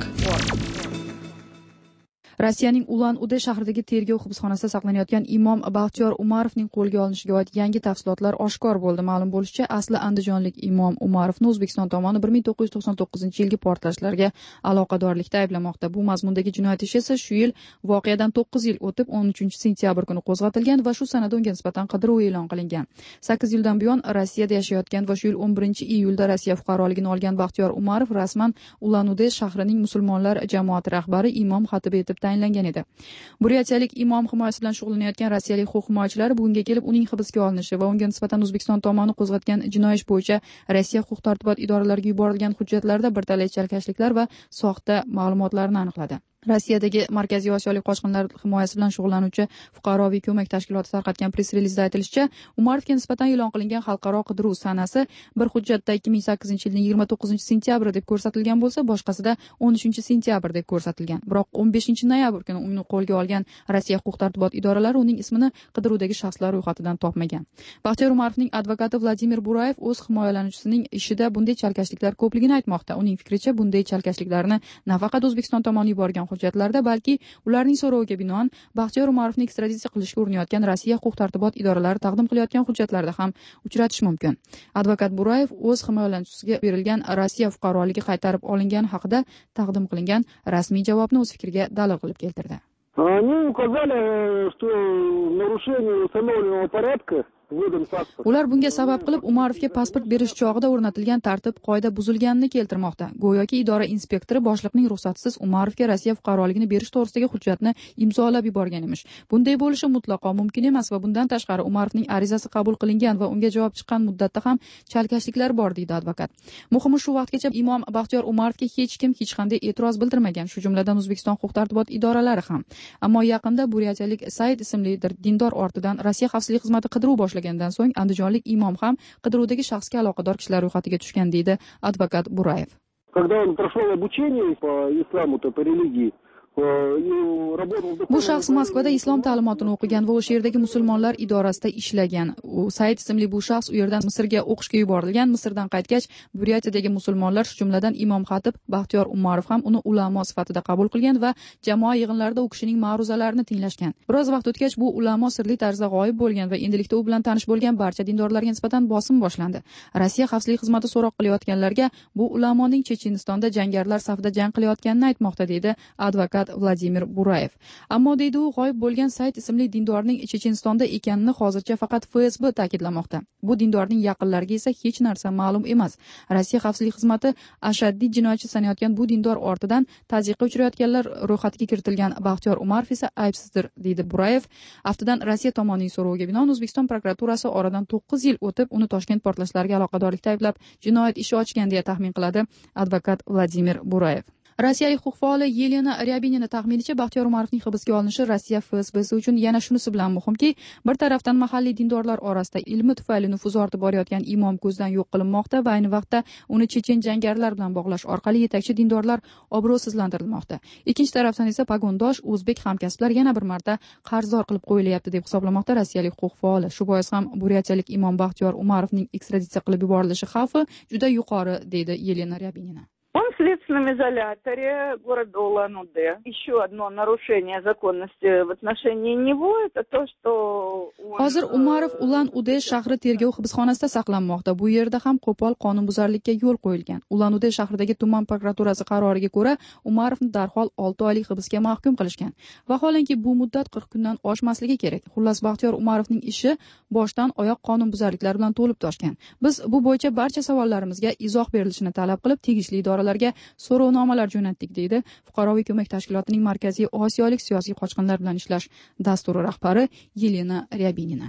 S1: Rossiyaning Ulan-Ude shahridagi tergov hibsxonasida saqlanayotgan imom Baxtiyor Umarovning qo'lga olinishiga oid yangi tafsilotlar oshkor bo'ldi. Ma'lum bo'lishicha, asli andijonlik imom Umarovni O'zbekiston tomoni bir ming to'qqiz yuz to'qson to'qqizinchi yilgi portlashlarga aloqadorlikda ayblamoqda. Bu mazmundagi jinoyat ishi esa shu yil voqeadan to'qqiz yil o'tib o'n uchinchi sentyabr kuni qo'zg'atilgan va shu sanada unga nisbatan qidiruv e'lon qilingan. sakkiz yildan buyon Rossiyada yashayotgan va shu yil o'n birinchi iyulda Rossiya fuqaroligini olgan Baxtiyor Umarov rasman Ulan-Ude shahrining musulmonlar jamoati rahbari imom xatibi etib tayinlangan edi. Buryatiyalik imom himoyasi bilan shug'ullanayotgan rossiyalik huquq himoyachilari bugunga kelib uning hibsga olinishi va unga nisbatan O'zbekiston tomoni qo'zg'atgan jinoiy ish bo'yicha Rossiya huquq-tartibot idoralariga yuborilgan hujjatlarda bir talay chalkashliklar va soxta ma'lumotlarni aniqladi. Rossiyadagi Markaziy Osiyolik qochqinlar himoyasi bilan shug'ullanuvchi fuqaroviy ko'mak tashkiloti tarqatgan press-relizda aytilishicha, Umarovga nisbatan e'lon qilingan xalqaro qidiruv sanasi bir hujjatda ikki ming sakkizinchi yilning yigirma to'qqizinchi sentyabr deb ko'rsatilgan bo'lsa, boshqasida o'n uchinchi sentyabr deb ko'rsatilgan. Biroq o'n beshinchi noyabr kuni uni qo'lga olgan Rossiya huquq-tartibot idoralari uning ismini qidiruvdagi shaxslar ro'yxatidan topmagan. Baxtiyor Umarovning advokati Vladimir Burayev o'z himoyalanuvchisining ishida bunday chalkashliklar ko'pligini aytmoqda. Uning fikricha, bunday chalkashliklarni nafaqat O'zbekiston tomoni yuborgan hujjatlarda, balki ularning so'roviga binoan Baxtiyor Umarovni ekstraditsiya qilishga urinayotgan Rossiya huquq-tartibot idoralari taqdim qilayotgan hujjatlarda ham uchratish mumkin. Advokat Burayev o'z himoyalanuvchisiga berilgan Rossiya fuqaroligi qaytarib olingani haqida taqdim qilingan rasmiy javobni o'z fikriga dalil qilib keltirdi.
S15: Они указали, что нарушение установленного порядка
S1: Ular bunga sabab qilib Umarovga pasport berish chog'ida o'rnatilgan tartib qoida buzilganini keltirmoqda. Go'yoki idora inspektori boshliqning ruxsatisiz Umarovga Rossiya fuqaroligini berish to'g'risidagi hujjatni imzolab yuborgan emish. Bunday bo'lishi mutlaqo mumkin emas va bundan tashqari Umarovning arizasi qabul qilingan va unga javob chiqqan muddatda ham chalkashliklar bor, deydi advokat. Muhimi, shu vaqtgacha imom Baxtiyor Umarovga hech kim hech qanday e'tiroz bildirmagan, shu jumladan O'zbekiston huquq-tartibot idoralari ham. Ammo yaqinda buryatiyalik Said ismli dindor ortidan Rossiya xavfsizlik xizmati qidiruv boshlagan. So'ng andijonlik imom ham qidiruvdagi shaxsga aloqador kishilar ro'yxatiga tushgan, deydi advokat Burayev.
S15: Когда он прошел обучение по исламу, то по религии,
S1: Bu shaxs Moskvada islom ta'limotini o'qigan va o'sha yerdagi musulmonlar idorasida ishlagan. U Said ismli bu shaxs u yerdan Misrga o'qishga yuborilgan. Misrdan qaytgach, Buryatiyadagi musulmonlar, shu jumladan Imom Xatib Baxtiyor Umarov ham uni ulamo sifatida qabul qilgan va jamoa yig'inlarida u kishining ma'ruzalarini tinglashgan. Biroz vaqt o'tgach, bu ulamo sirli tarzda g'oyib bo'lgan va endilikda u bilan tanish bo'lgan barcha dindorlarga nisbatan bosim boshlandi. Rossiya xavfsizlik xizmati so'roq qilayotganlarga bu ulamoning Chechenistonda jangarilar safida jang qilayotganini aytmoqda, deydi advokat Vladimir Burayev. Ammo deydi u, g'oyib bo'lgan Said ismli dindorning Chechenistonda ekanini hozircha faqat F S B ta'kidlamoqda. Bu dindorning yaqinlariga esa hech narsa ma'lum emas. Rossiya xavfsizlik xizmati ashaddiy jinoyatchi sanayotgan bu dindor ortidan tazyiqqa uchrayotganlar ro'yxatiga kiritilgan Baxtiyor Umarov esa aybsizdir, deydi Burayev. Aftidan Rossiya tomonining so'roviga binoan O'zbekiston prokuraturasi oradan to'qqiz yil o'tib uni Toshkent portlashlariga aloqadorlikda ayblab jinoyat ishi ochgan deya taxmin qiladi advokat Vladimir Burayev. Rossiyalik huquq faoli Yelena Ryabinina taxminicha Baxtiyor Umarovning hibsga olinishi Rossiya F S B'si uchun yana shunisi bilan muhimki, bir tarafdan mahalliy dindorlar orasida ilmi tufayli nufuzi ortib borayotgan imom ko'zdan yo'q qilinmoqda va ayni vaqtda uni chechen jangarilar bilan bog'lash orqali yetakchi dindorlar obro'sizlantirilmoqda. Ikkinchi tarafdan esa pagondosh o'zbek hamkasblar yana bir marta qarzdor qilib qo'yilyapti deb hisoblamoqda rossiyalik huquq faoli. Shu bois ham buryatiyalik imom Baxtiyor Umarovning ekstraditsiya qilib yuborilishi xavfi juda yuqori, deydi Yelena Ryabinina.
S16: Он в следственном изоляторе города Улан-Удэ. Еще одно нарушение законности в отношении него — это то, что
S1: hozir Umarov Ulan-Udэ shahri tergov hibsxonasida saqlanmoqda. Bu yerda ham qo'pol qonunbuzarlikka yo'l qo'yilgan. Ulan-Udэ shahridagi tuman prokuraturasi qaroriga ko'ra Umarovni darhol olti oylik hibsga mahkum qilishgan. Vaholanki bu muddat qirq kundan oshmasligi kerak. Xullas, Baxtiyor Umarovning ishi boshdan oyoq qonunbuzarliklar bilan to'lib toshgan. Biz bu bo'yicha barcha savollarimizga izoh berilishini talab qilib tegishli idoralarga so'rovnomalar jo'natdik, deydi Fuqaroviy ko'mak tashkilotining Markaziy Osiyolik siyosiy qochqinlar bilan ishlash dasturi rahbari Yelena Ryabinina.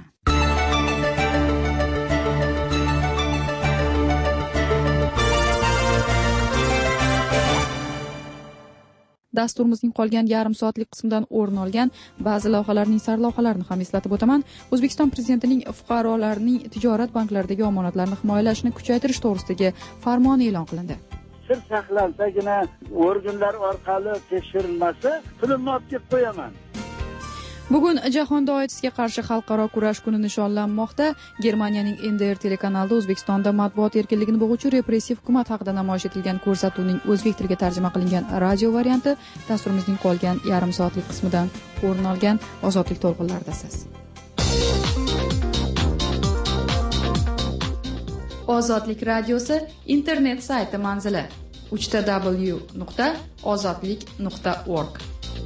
S1: Dasturimizning qolgan yarim soatlik qismidan o'rin olgan ba'zi lavhalarning sarlavhalarini ham eslatib o'taman. O'zbekiston Prezidentining fuqarolarning tijorat banklaridagi omonatlarni himoyalashni kuchaytirish to'g'risidagi farmoni e'lon qilindi.
S3: Sir saqlansagina organlar orqali tekshirilmasa, pulimni olib ketib qo'yaman.
S1: Bugun Jahonda OIDSga qarshi xalqaro kurash kuni nishonlanmoqda. Germaniyaning N D R telekanalida O'zbekistonda matbuot erkinligini bo'g'uvchi repressiv hukumat haqida namoyish etilgan ko'rsatuvning o'zbek tiliga tarjima qilingan radio varianti dasturimizning qolgan yarim soatlik qismidan o'rin olgan. Ozodlik to'lqinlaridasiz. Ozodlik radiosi internet sayti manzili uch ta w nuqta ozodlik nuqta org.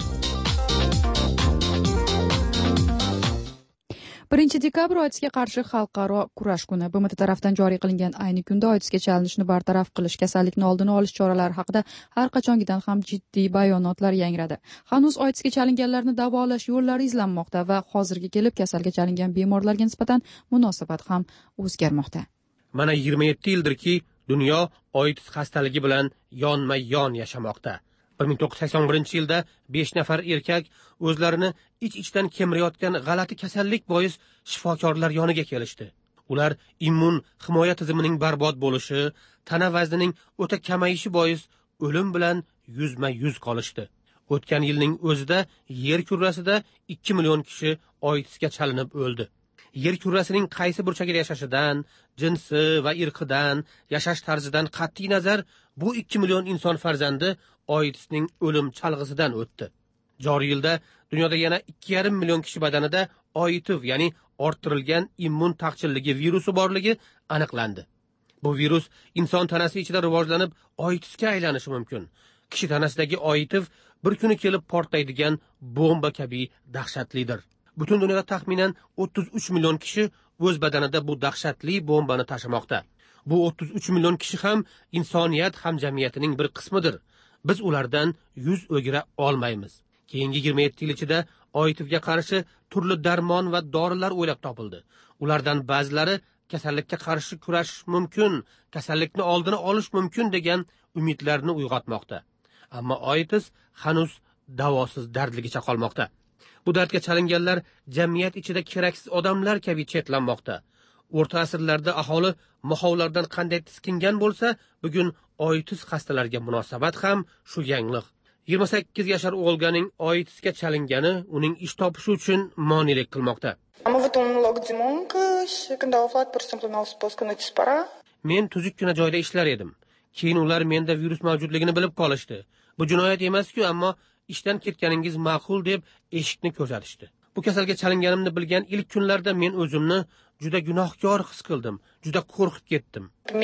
S1: birinchi dekabr OIDSga qarshi xalqaro kurash kuni. B M T tarafdan joriy qilingan ayni kunda OIDSga chalinishni bartaraf qilish, kasallikni oldini olish choralari haqida har qachongidan ham jiddiy bayonotlar yangradi. Hanuz OIDSga chalinganlarni davolash yo'llari izlanmoqda va hozirga kelib kasalga chalingan bemorlarga nisbatan munosabat ham o'zgarmoqda.
S17: Mana yigirma yetti yildirki, dunyo AIDS xastaligi bilan yonma-yon yashamoqda. bir ming to'qqiz yuz sakson birinchi yilda besh nafar erkak o'zlarini ich-ichdan kemirayotgan g'alati kasallik bois shifokorlar yoniga kelishdi. Ular immun himoya tizimining barbod bo'lishi, tana vaznining o'ta kamayishi bois o'lim bilan yuzma-yuz qolishdi. O'tgan yilning o'zida yer kurrasida ikki million kishi OIDSga chalinib o'ldi. Yer kurrasining qaysi burchagida yashashidan, jinsi va irqidan, yashash tarzidan qat'iy nazar bu ikki million inson farzandi OIDSning o'lim chalg'isidan o'tdi. Joriy yilda dunyoda yana ikki yarim million kishi badanida OITV, ya'ni orttirilgan immun taqchilligi virusi borligi aniqlandi. Bu virus inson tanasi ichida rivojlanib OIDSga aylanishi mumkin. Kishi tanasidagi OITV bir kuni kelib portlaydigan bomba kabi dahshatlidir. Butun dunyoda taxminan o'ttiz uch million kishi o'z badanida bu dahshatli bombani tashamoqda. Bu o'ttiz uch million kishi ham insoniyat hamjamiyatining bir qismidir. Biz ulardan yuz o'gira olmaymiz. Keyingi yigirma yetti yil ichida OITVga qarshi turli darmon va dorilar o'ylab topildi. Ulardan ba'zilari kasallikka qarshi kurashish mumkin, kasallikni oldini olish mumkin degan umidlarni uyg'otmoqda. Ammo AIDS hanuz davosiz dardligicha qolmoqda. Bu dardga chalinganlar jamiyat ichida keraksiz odamlar kabi chetlanmoqda. O'rta asrlarda aholi mohovlardan qanday tiskingan bo'lsa, bugun AIDS xastalarga munosabat ham shu yangliq. yigirma sakkiz yashar o'g'ilganing oitisga chalingani uning ish topishi uchun monelik qilmoqda. Men tuzukkina joyda ishlar edim. Keyin ular menda virus mavjudligini bilib qolishdi. Bu jinoyat emas-ku, ammo ishdan ketganingiz ma'qul deb eshikni ko'rsatishdi. Bu kasalga chalinganimni bilgan ilk kunlarda men o'zimni juda gunohkor his qildim, juda qo'rqib ketdim.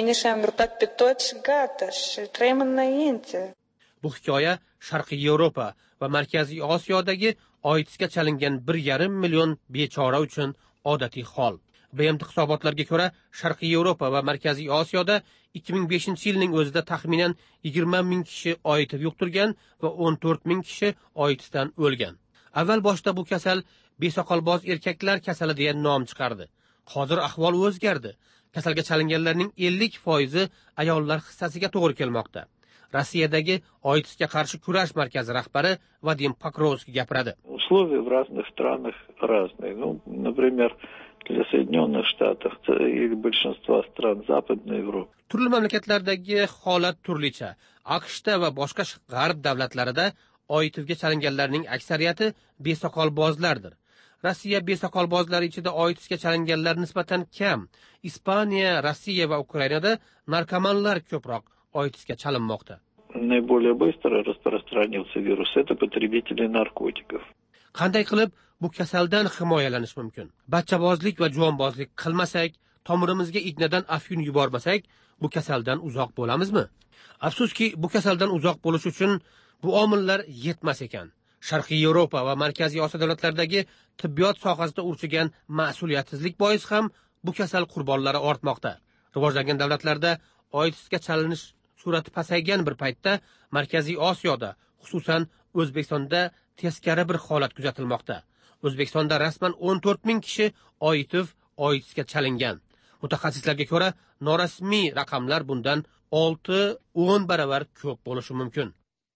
S17: Bu hikoya Sharqiy Yevropa va Markaziy Osiyodagi oitisga chalingan bir yarim million bechora uchun odatiy hol. B M T hisobotlarga ko'ra, Sharqiy Yevropa va Markaziy Osiyoda ikki ming beshinchi yilning o'zida taxminan yigirma ming kishi oitiv yuqtirgan va o'n to'rt ming kishi oitisdan o'lgan. Avval boshda bu kasal besoqolboz erkaklar kasali deya nom chiqardi. Hozir ahvol o'zgardi. Kasalga chalinganlarning ellik foizi ayollar hissasiga to'g'ri kelmoqda. Rossiyadagi oitisga qarshi kurash markazi rahbari Vadim Pokrovskiy gapiradi.
S18: Условия в разных странах разные. Ну, например, для Соединенных Штатов и большинства стран Западной Европы.
S17: Turli mamlakatlardagi holat turlicha. AQShda va boshqa g'arb davlatlarida oitivga chalinganlarning aksariyati besoqolbozlardir. Rossiya besoqolbozlari ichida oitisga chalinganlar nisbatan kam. Ispaniya, Rossiya va Ukrainada narkomanlar ko'proq oitisga chalinmoqda.
S18: Наиболее быстро распространился вирус это потребители наркотиков.
S17: Qanday qilib bu kasaldan himoyalanish mumkin? Bachchabozlik va juvonbozlik qilmasak, tomirimizga ignadan afyun yubormasak, bu kasaldan uzoq bo'lamizmi? Afsuski, bu kasaldan uzoq bo'lish uchun bu omillar yetmas ekan. Sharqiy Yevropa va Markaziy Osiyo davlatlaridagi tibbiyot sohasida urchigan mas'uliyatsizlik bois ham bu kasal qurbonlari ortmoqda. Rivojlangan davlatlarda oitisga chalinish surati pasaygan bir paytda Markaziy Osiyoda, xususan O'zbekistonda teskari bir holat kuzatilmoqda. O'zbekistonda rasman o'n to'rt ming kishi oitiv oitisga chalingan. Mutaxassislarga ko'ra, norasmiy raqamlar bundan olti o'n baravar ko'p bo'lishi mumkin.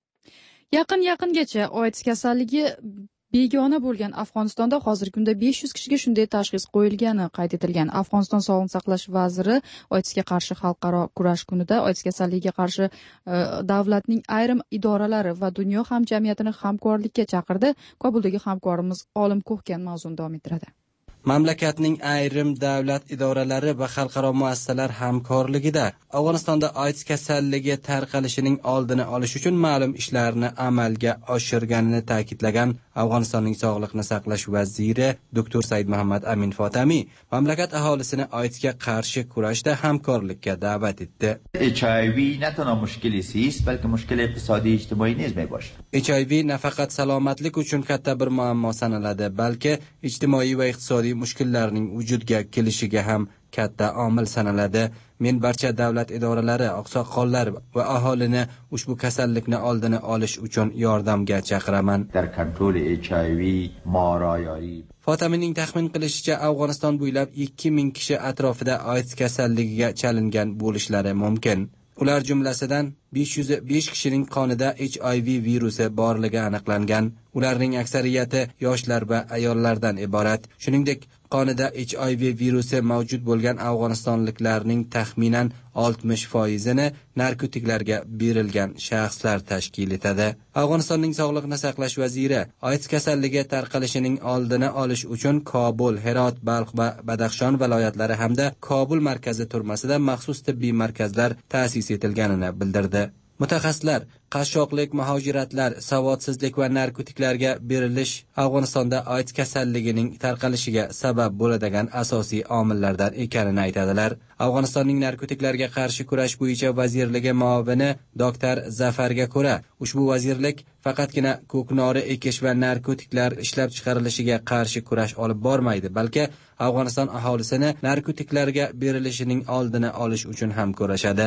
S1: Yaqin yaqingacha oitis kasalligi begona bo'lgan Afg'onistonda hozirgi kunda besh yuz kishiga shunday tashxis qo'yilgani qayd etilgan. Afg'oniston Sog'liqni saqlash vaziri oitisga qarshi xalqaro kurash kunida oitis kasalligiga qarshi e, davlatning ayrim idoralari va dunyo hamjamiyatini hamkorlikka chaqirdi. Kobuldagi hamkorimiz Olim Ko'hkan mavzuni davom ettiradi.
S19: Mamlakatning ayrim davlat idoralari va xalqaro muassasalar hamkorligida Afg'onistonda oitis kasalligi tarqalishining oldini olish uchun ma'lum ishlarni amalga oshirganini ta'kidlagan Afg'onistonning Sog'liqni saqlash vaziri doktor Said Muhammad Amin Fotami mamlakat aholisini oitisga qarshi kurashda hamkorlikka da'vat etdi.
S20: H I V نه تنها مشکلی سیست بلکه مشکل اقتصادی اجتماعی نیز میباشد.
S19: H I V nafaqat salomatlik uchun katta bir muammo sanaladi, balki ijtimoiy va iqtisodiy mushkullarning vujudga kelishiga ham katta omil sanaladi. Men barcha davlat idoralari, oqsoqollar va aholini ushbu kasallikni oldini olish uchun yordamga chaqiraman.
S20: در کنترل H I V مارایایی
S19: Fotamining taxmin qilishicha, Afg'oniston bo'ylab ikki ming kishi atrofida oitis kasalligiga chalingan bo'lishlari mumkin. Ular jumlasidan besh yuz besh kishining qonida H I V virusi borligi aniqlangan. Ularning aksariyati yoshlar va ayollardan iborat. Shuningdek, qonida H I V virusi mavjud bo'lgan afg'onistonliklarning taxminan oltmish foizini narkotiklarga berilgan shaxslar tashkil etadi. Afg'onistonning Sog'liqni saqlash vaziri oitis kasalligi tarqalishining oldini olish uchun Kobul, Herot, Balx va Badaxshon viloyatlari hamda Kobul markazi turmasida maxsus tibbiy markazlar ta'sis etilganini bildirdi. Mutaxassislar qashshoqlik, muhojiratlar, savodsizlik va narkotiklarga berilish Afg'onistonda oitis kasalligining tarqalishiga sabab bo'ladigan asosiy omillardan ekanini aytadilar. Afg'onistonning narkotiklarga qarshi kurash bo'yicha vazirligi muavini doktor Zafarga ko'ra, ushbu vazirlik faqatgina ko'knori ekish va narkotiklar ishlab chiqarilishiga qarshi kurash olib bormaydi, balki Afg'oniston aholisini narkotiklarga berilishining oldini olish uchun ham kurashadi.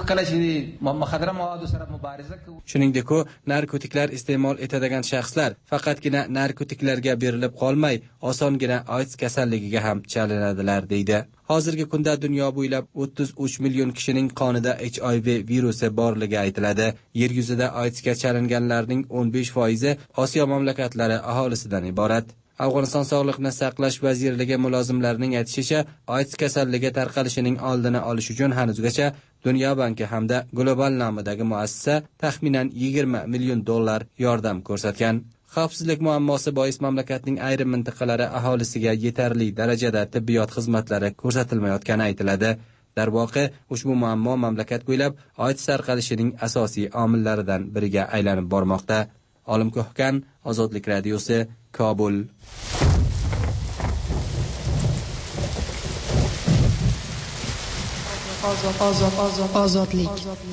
S19: Shuningdek, narkotiklar iste'mol etadigan shaxslar faqatgina narkotiklarga berilib qolmay, osongina oitis kasalligiga ham chalinadilar deydi. Hozirgi kunda dunyo bo'ylab o'ttiz uch million kishining qonida H I V virusi borligi aytiladi. Yer yuzida oitisga chalinganlarning o'n besh foizi Osiyo mamlakatlari aholisidan iborat. Afg'oniston Sog'liqni saqlash vazirligi mulozimlarining aytishicha, AIDS kasalligi tarqalishining oldini olish uchun hanuzgacha Dunyo banki hamda global nomidagi muassasa taxminan yigirma million dollar yordam ko'rsatgan. Xavfsizlik muammosi bois mamlakatning ayrim mintaqalari aholisiga yetarli darajada tibbiyot xizmatlari ko'rsatilmayotgani aytiladi. Darvoqe, ushbu muammo mamlakat bo'ylab AIDS tarqalishining asosiy omillaridan biriga aylanib bormoqda. Olim Ko'hkan, Ozodlik radiosi, Kobul.
S1: Ozodlik.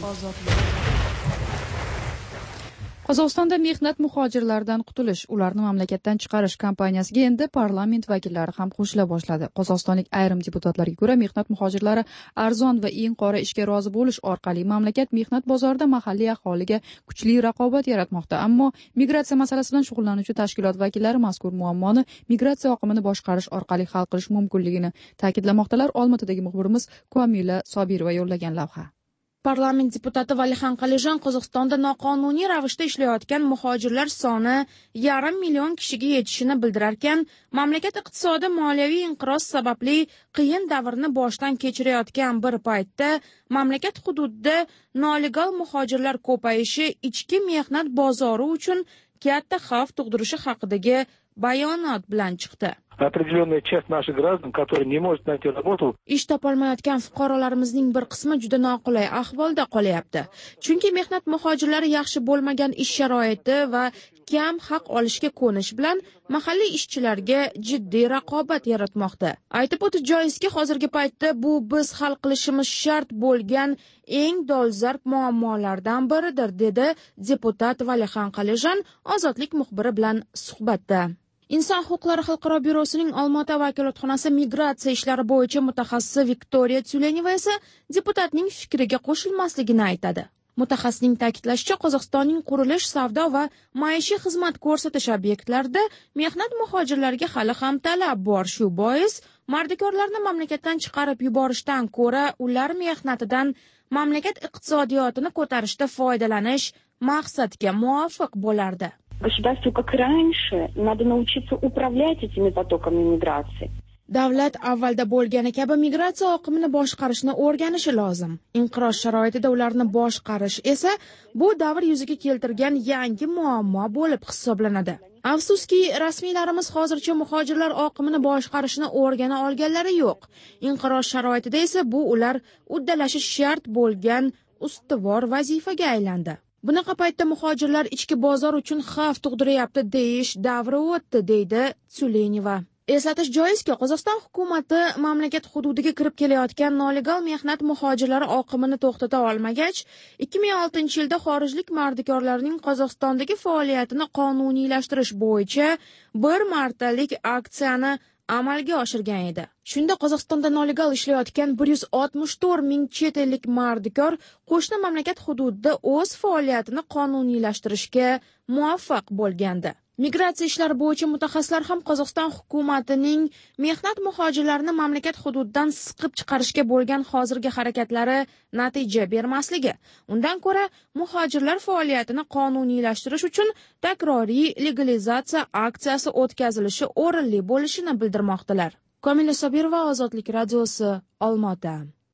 S1: Qozog'istonda mehnat muhojirlaridan qutulish, ularni mamlakatdan chiqarish kampaniyasiga endi parlament vakillari ham qo'shila boshladi. Qozog'istonlik ayrim deputatlarga ko'ra, mehnat muhojirlari arzon va eng qora ishga rozi bo'lish orqali mamlakat mehnat bozorida mahalliy aholiga kuchli raqobat yaratmoqda. Ammo migratsiya masalasi bilan shug'ullanuvchi tashkilot vakillari mazkur muammoni migratsiya oqimini boshqarish orqali hal qilish mumkinligini ta'kidlamoqdalar. Olmaotadagi muxbirimiz Komila Sobirova yo'llagan lavha.
S21: Parlament deputati Valixan Qalijan Qozog'istonda noqonuniy ravishda ishlayotgan muhojirlar soni yarim million kishiga yetishini bildirarkan, mamlakat iqtisodi moliyaviy inqiroz sababli qiyin davrni boshdan kechirayotgan bir paytda mamlakat hududida nolegal muhojirlar ko'payishi ichki mehnat bozori uchun katta xavf tug'dirishi haqidagi bayonot bilan chiqdi.
S15: Определенная часть наших граждан, которые не может найти работу.
S21: Ish topolmayotgan fuqarolarimizning bir qismi juda noqulay ahvolda qolyapti. Chunki mehnat muhojirlari yaxshi bo'lmagan ish sharoiti va kam haq olishga ko'nish bilan mahalliy ishchilarga jiddiy raqobat yaratmoqda. Aytib o'tish joizki, hozirgi paytda bu biz hal qilishimiz shart bo'lgan eng dolzarb muammolardan biridir, dedi deputat Valixan Qalijan Ozodlik muxbiri bilan suhbatda. Inson huquqlari xalqaro byurosining Olmaota vakolatxonasi migratsiya ishlari bo'yicha mutaxassisi Viktoriya Tsyuleneva esa deputatning fikriga qo'shilmasligini aytadi. Mutaxassisning ta'kidlashicha, Qozog'istonning qurilish, savdo va maishiy xizmat ko'rsatish obyektlarida mehnat muhojirlariga hali ham talab bor. Shu bois mardikorlarni mamlakatdan chiqarib yuborishdan ko'ra, ular mehnatidan mamlakat iqtisodiyotini ko'tarishda foydalanish maqsadga muvofiq bo'lardi.
S22: Государству, как раньше, надо научиться управлять этими потоками миграции.
S21: Davlat avvalda bo'lgani kabi migratsiya oqimini boshqarishni o'rganishi lozim. Inqiroz sharoitida ularni boshqarish esa bu davr yuzaga keltirgan yangi muammo bo'lib hisoblanadi. Afsuski, rasmiylarimiz hozircha muhojirlar oqimini boshqarishni o'rgana olganlari yo'q. Inqiroz sharoitida esa bu ular uddalashi shart bo'lgan ustuvor vazifaga aylandi. Bunaqa paytda muhojirlar ichki bozor uchun xavf tug'diryapti deyish davri o'tdi, deydi Tsyuleneva. Eslatish joizki, Qozog'iston hukumati mamlakat hududiga kirib kelayotgan nolegal mehnat muhojirlari oqimini to'xtata olmagach, ikki ming oltinchi yilda xorijlik mardikorlarning Qozog'istondagi faoliyatini qonuniylashtirish bo'yicha bir martalik aksiyani amalga oshirgan edi. Shunda Qozog'istonda nolegal ishlayotgan bir yuz oltmish to'rt ming chet ellik mardikor qo'shni mamlakat hududida o'z faoliyatini qonuniylashtirishga muvaffaq bo'lgandi. Migratsiya ishlari bo'yicha mutaxassislar ham Qozog'iston hukumatining mehnat muhojirlarini mamlakat hududidan siqib chiqarishga bo'lgan hozirgi harakatlari natija bermasligi, undan ko'ra muhojirlar faoliyatini qonuniylashtirish uchun takroriy legalizatsiya aksiyasi o'tkazilishi o'rinli bo'lishini bildirmoqdalar. Komila Sobirova, Ozodlik radiosi, Olmaota.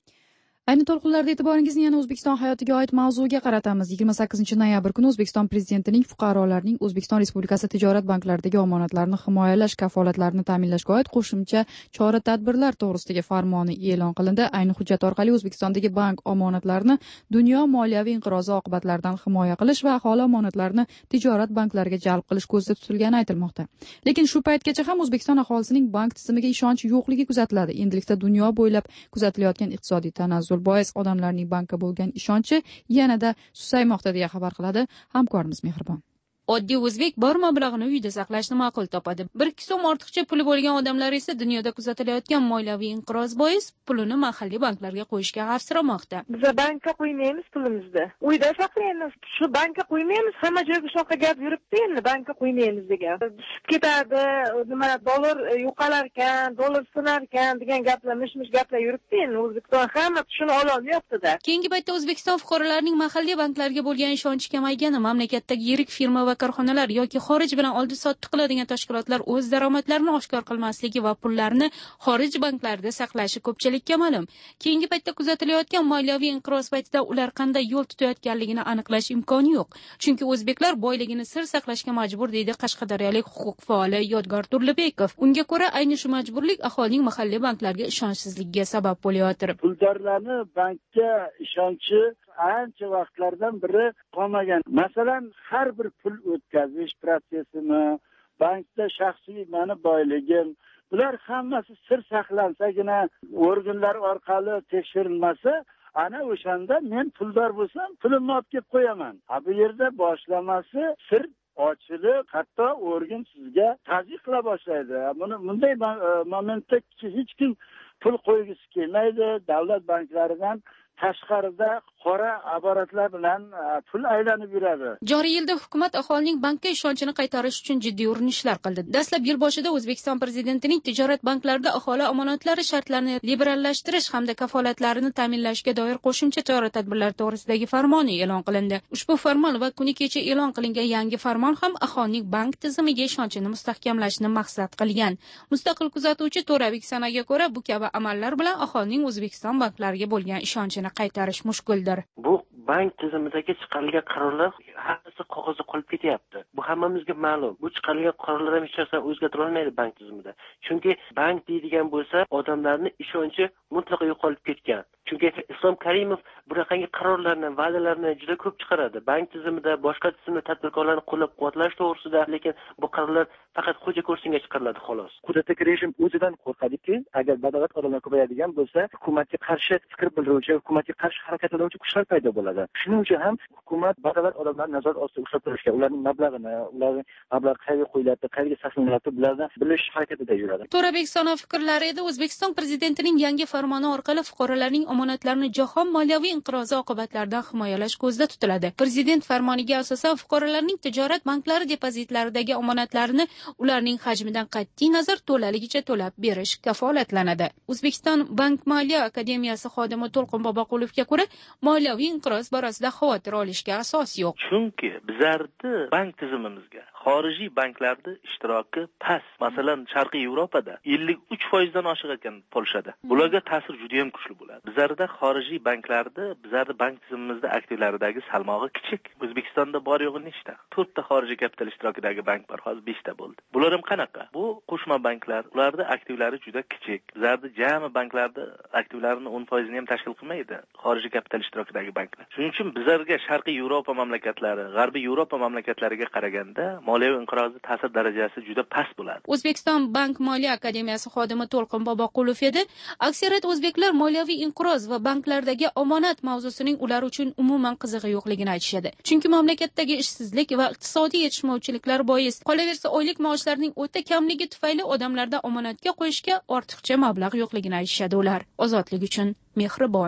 S1: Ayni to'lqinlarda e'tiboringizni yana O'zbekiston hayotiga oid mavzuga qaratamiz. yigirma sakkizinchi noyabr kuni O'zbekiston Prezidentining fuqarolarning O'zbekiston Respublikasi tijorat banklaridagi omonatlarini himoyalash kafolatlarini ta'minlashga oid qo'shimcha chora-tadbirlar to'g'risidagi farmoni e'lon qilindi. Ayni hujjat orqali O'zbekistondagi bank omonatlarini dunyo moliyaviy inqirozi oqibatlaridan himoya qilish va aholi omonatlarini tijorat banklariga jalb qilish ko'zda tutilgani aytilmoqda. Lekin shu paytgacha ham O'zbekiston aholisining bank tizimiga ishonchi yo'qligi kuzatiladi. Endilikda dunyo bo'ylab kuzatilayotgan iqtisodiy tanazzul bois odamlarning bankka bo'lgan ishonchi yanada susaymoqda deya xabar qiladi hamkorimiz Mehribon.
S23: Oddiy o'zbek bor mablag'ini uyda saqlashni ma'qul topadi. bir ikki so'm ortiqcha puli bo'lgan odamlar esa dunyoda kuzatilayotgan moliyaviy inqiroz bois pulini mahalliy banklarga qo'yishga xavfsiramoqda.
S24: Biz bankka qo'ymaymiz pulimizni. Uyda saqlaymiz. Shu bankka qo'ymaymiz, hamma joyga shunaqa gap yuribdi endi bankka qo'ymaymiz degan. Tushib ketadi, nima dollar yo'qolar ekan, dollar sinar ekan degan gaplar, mish-mish gaplar yuribdi endi. O'zbekiston hamma shuni ololmayapti-da.
S23: Keyingi paytda O'zbekiston fuqarolarining mahalliy banklarga bo'lgan ishonchi kamaygani, mamlakatdagi yirik firma va va korxonalar yoki xorij bilan oldi sotdi qiladigan tashkilotlar o'z daromadlarini oshkor qilmasligi va pullarni xorij banklarida saqlashi ko'pchilikka ma'lum. Keyingi paytda kuzatilayotgan moliyaviy inqiroz paytida ular qanday yo'l tutayotganligini aniqlash imkoni yo'q. Chunki o'zbeklar boyligini sir saqlashga majbur, deydi qashqadaryolik huquq faoli Yodgor Turlibekov. Unga ko'ra, ayni shu majburlik aholining mahalliy banklarga ishonchsizligiga sabab bo'layotir.
S3: Puldorlarni bankka ishonchi ancha vaqtlardan biri qolmagan. Masalan, har bir pul o'tkazish protsessini, bankda shaxsiy mani boyligim, bular hammasi sir saqlansagina, organlar orqali tekshirilmasa, ana o'shanda men puldor bo'lsam, pulimni olib kelib qo'yaman. Ha, bu yerda boshlamasi sir ochilib, hatto organ sizga ta'zir qila boshlaydi. Buni bunday momentda hech kim pul qo'ygisi kelmaydi. Davlat banklaridan tashqarida qora aborotlar bilan pul aylanib yuradi.
S23: Joriy yilda hukumat aholining bankka ishonchini qaytarish uchun jiddiy urinishlar qildi. Dastlab yil boshida O'zbekiston prezidentining tijorat banklarida aholi omonatlari shartlarini liberallashtirish hamda kafolatlarini ta'minlashga doir qo'shimcha chora-tadbirlar to'g'risidagi farmoni e'lon qilindi. Ushbu farmon va kuni kecha e'lon qilingan yangi farmon ham aholining bank tizimiga ishonchini mustahkamlashni maqsad qilgan. Mustaqil kuzatuvchi To'rabek Sanaga ko'ra, bu kabi amallar bilan aholining O'zbekiston banklariga bo'lgan ishonchini qaytarish mushkuldir.
S2: Bu bank tizimidagi chiqarilgan qarorlar hammasi qog'ozda qolib ketyapti. Bu hammamizga ma'lum. Bu chiqarilgan qarorlar ham hech narsani o'zgartira olmaydi bank tizimida. Chunki bank deydigan bo'lsa, odamlarning ishonchi mutlaqo yo'qolib ketgan. Chunki Islom Karimov bunaqangi qarorlarni, va'dalarni juda ko'p chiqaradi. Bank tizimida, boshqa tizimda tadbirkorlarni qo'llab-quvvatlash to'g'risida, lekin bu qarorlar faqat xo'ja ko'rsinga chiqariladi xolos.
S4: Qudratik rejim o'zidan qo'rqadiki, agar badavlat odamlar ko'payadigan bo'lsa, hukumatga qarshi fikr bildiruvchi, hukumatga qarshi harakatlanuvchi kuchlar paydo bo'ladi. Shuning uchun ham hukumat badavlat odamlarni nazorat ostida ushlab turishga, ularning mablag'ini, ularning mablag' qayerga qo'yilyapti, qayerga sarflanyapti, bularni bilish harakatida yuradi.
S23: To'rabek Sonov fikrlari edi. O'zbekiston prezidentining yangi farmoni orqali fuqarolarning omonatlarini jahon moliyaviy inqirozi oqibatlaridan himoyalash ko'zda tutiladi. Prezident farmoniga asosan fuqarolarning tijorat banklari depozitlaridagi omonatlarini ularning hajmidan qat'iy nazar to'laligicha to'lab berish kafolatlanadi. O'zbekiston Bank Moliya akademiyasi xodimi To'lqin Boboqulovga ko'ra, moliyaviy inqiroz borasida xavotir olishga asos yo'q.
S5: Chunki bizarda bank tizimimizga xorijiy banklarda ishtiroki past. Masalan, Sharqiy Yevropada ellik uch foiz dan oshiq ekan Polshada. Bularga ta'sir juda ham kuchli bo'ladi. Bizlarda xorijiy banklarda, bizlarda bank tizimimizda aktivlaridagi salmog'i kichik. O'zbekistonda bor yo'g'i nechta? to'rtta xorijiy kapital ishtirokidagi bank bor, hozir beshta bo'ldi. Bular ham qanaqa? Bu qo'shma banklar, ularda aktivlari juda kichik. Bizlarda jami banklarda aktivlarining o'n foiz ni ham tashkil qilmaydi xorijiy kapital ishtirokidagi banklar. Shuning uchun bizlarga Sharqiy Yevropa mamlakatlari, G'arbiy Yevropa mamlakatlariga qaraganda moliyaviy inqirozni ta'sir darajasi juda past bo'ladi.
S23: O'zbekiston Bank Moliya akademiyasi xodimi To'lqin Boboqulov edi. Aksariyat o'zbeklar moliyaviy inqiroz va banklardagi omonat mavzusining ular uchun umuman qizig'i yo'qligini aytishadi. Chunki mamlakatdagi ishsizlik va iqtisodiy yetishmovchiliklar bois, qolaversa oylik maoshlarining o'ta kamligi tufayli odamlarda omonatga qo'yishga ortiqcha mablag' yo'qligini aytishadi ular. Ozodlik uchun mehribon.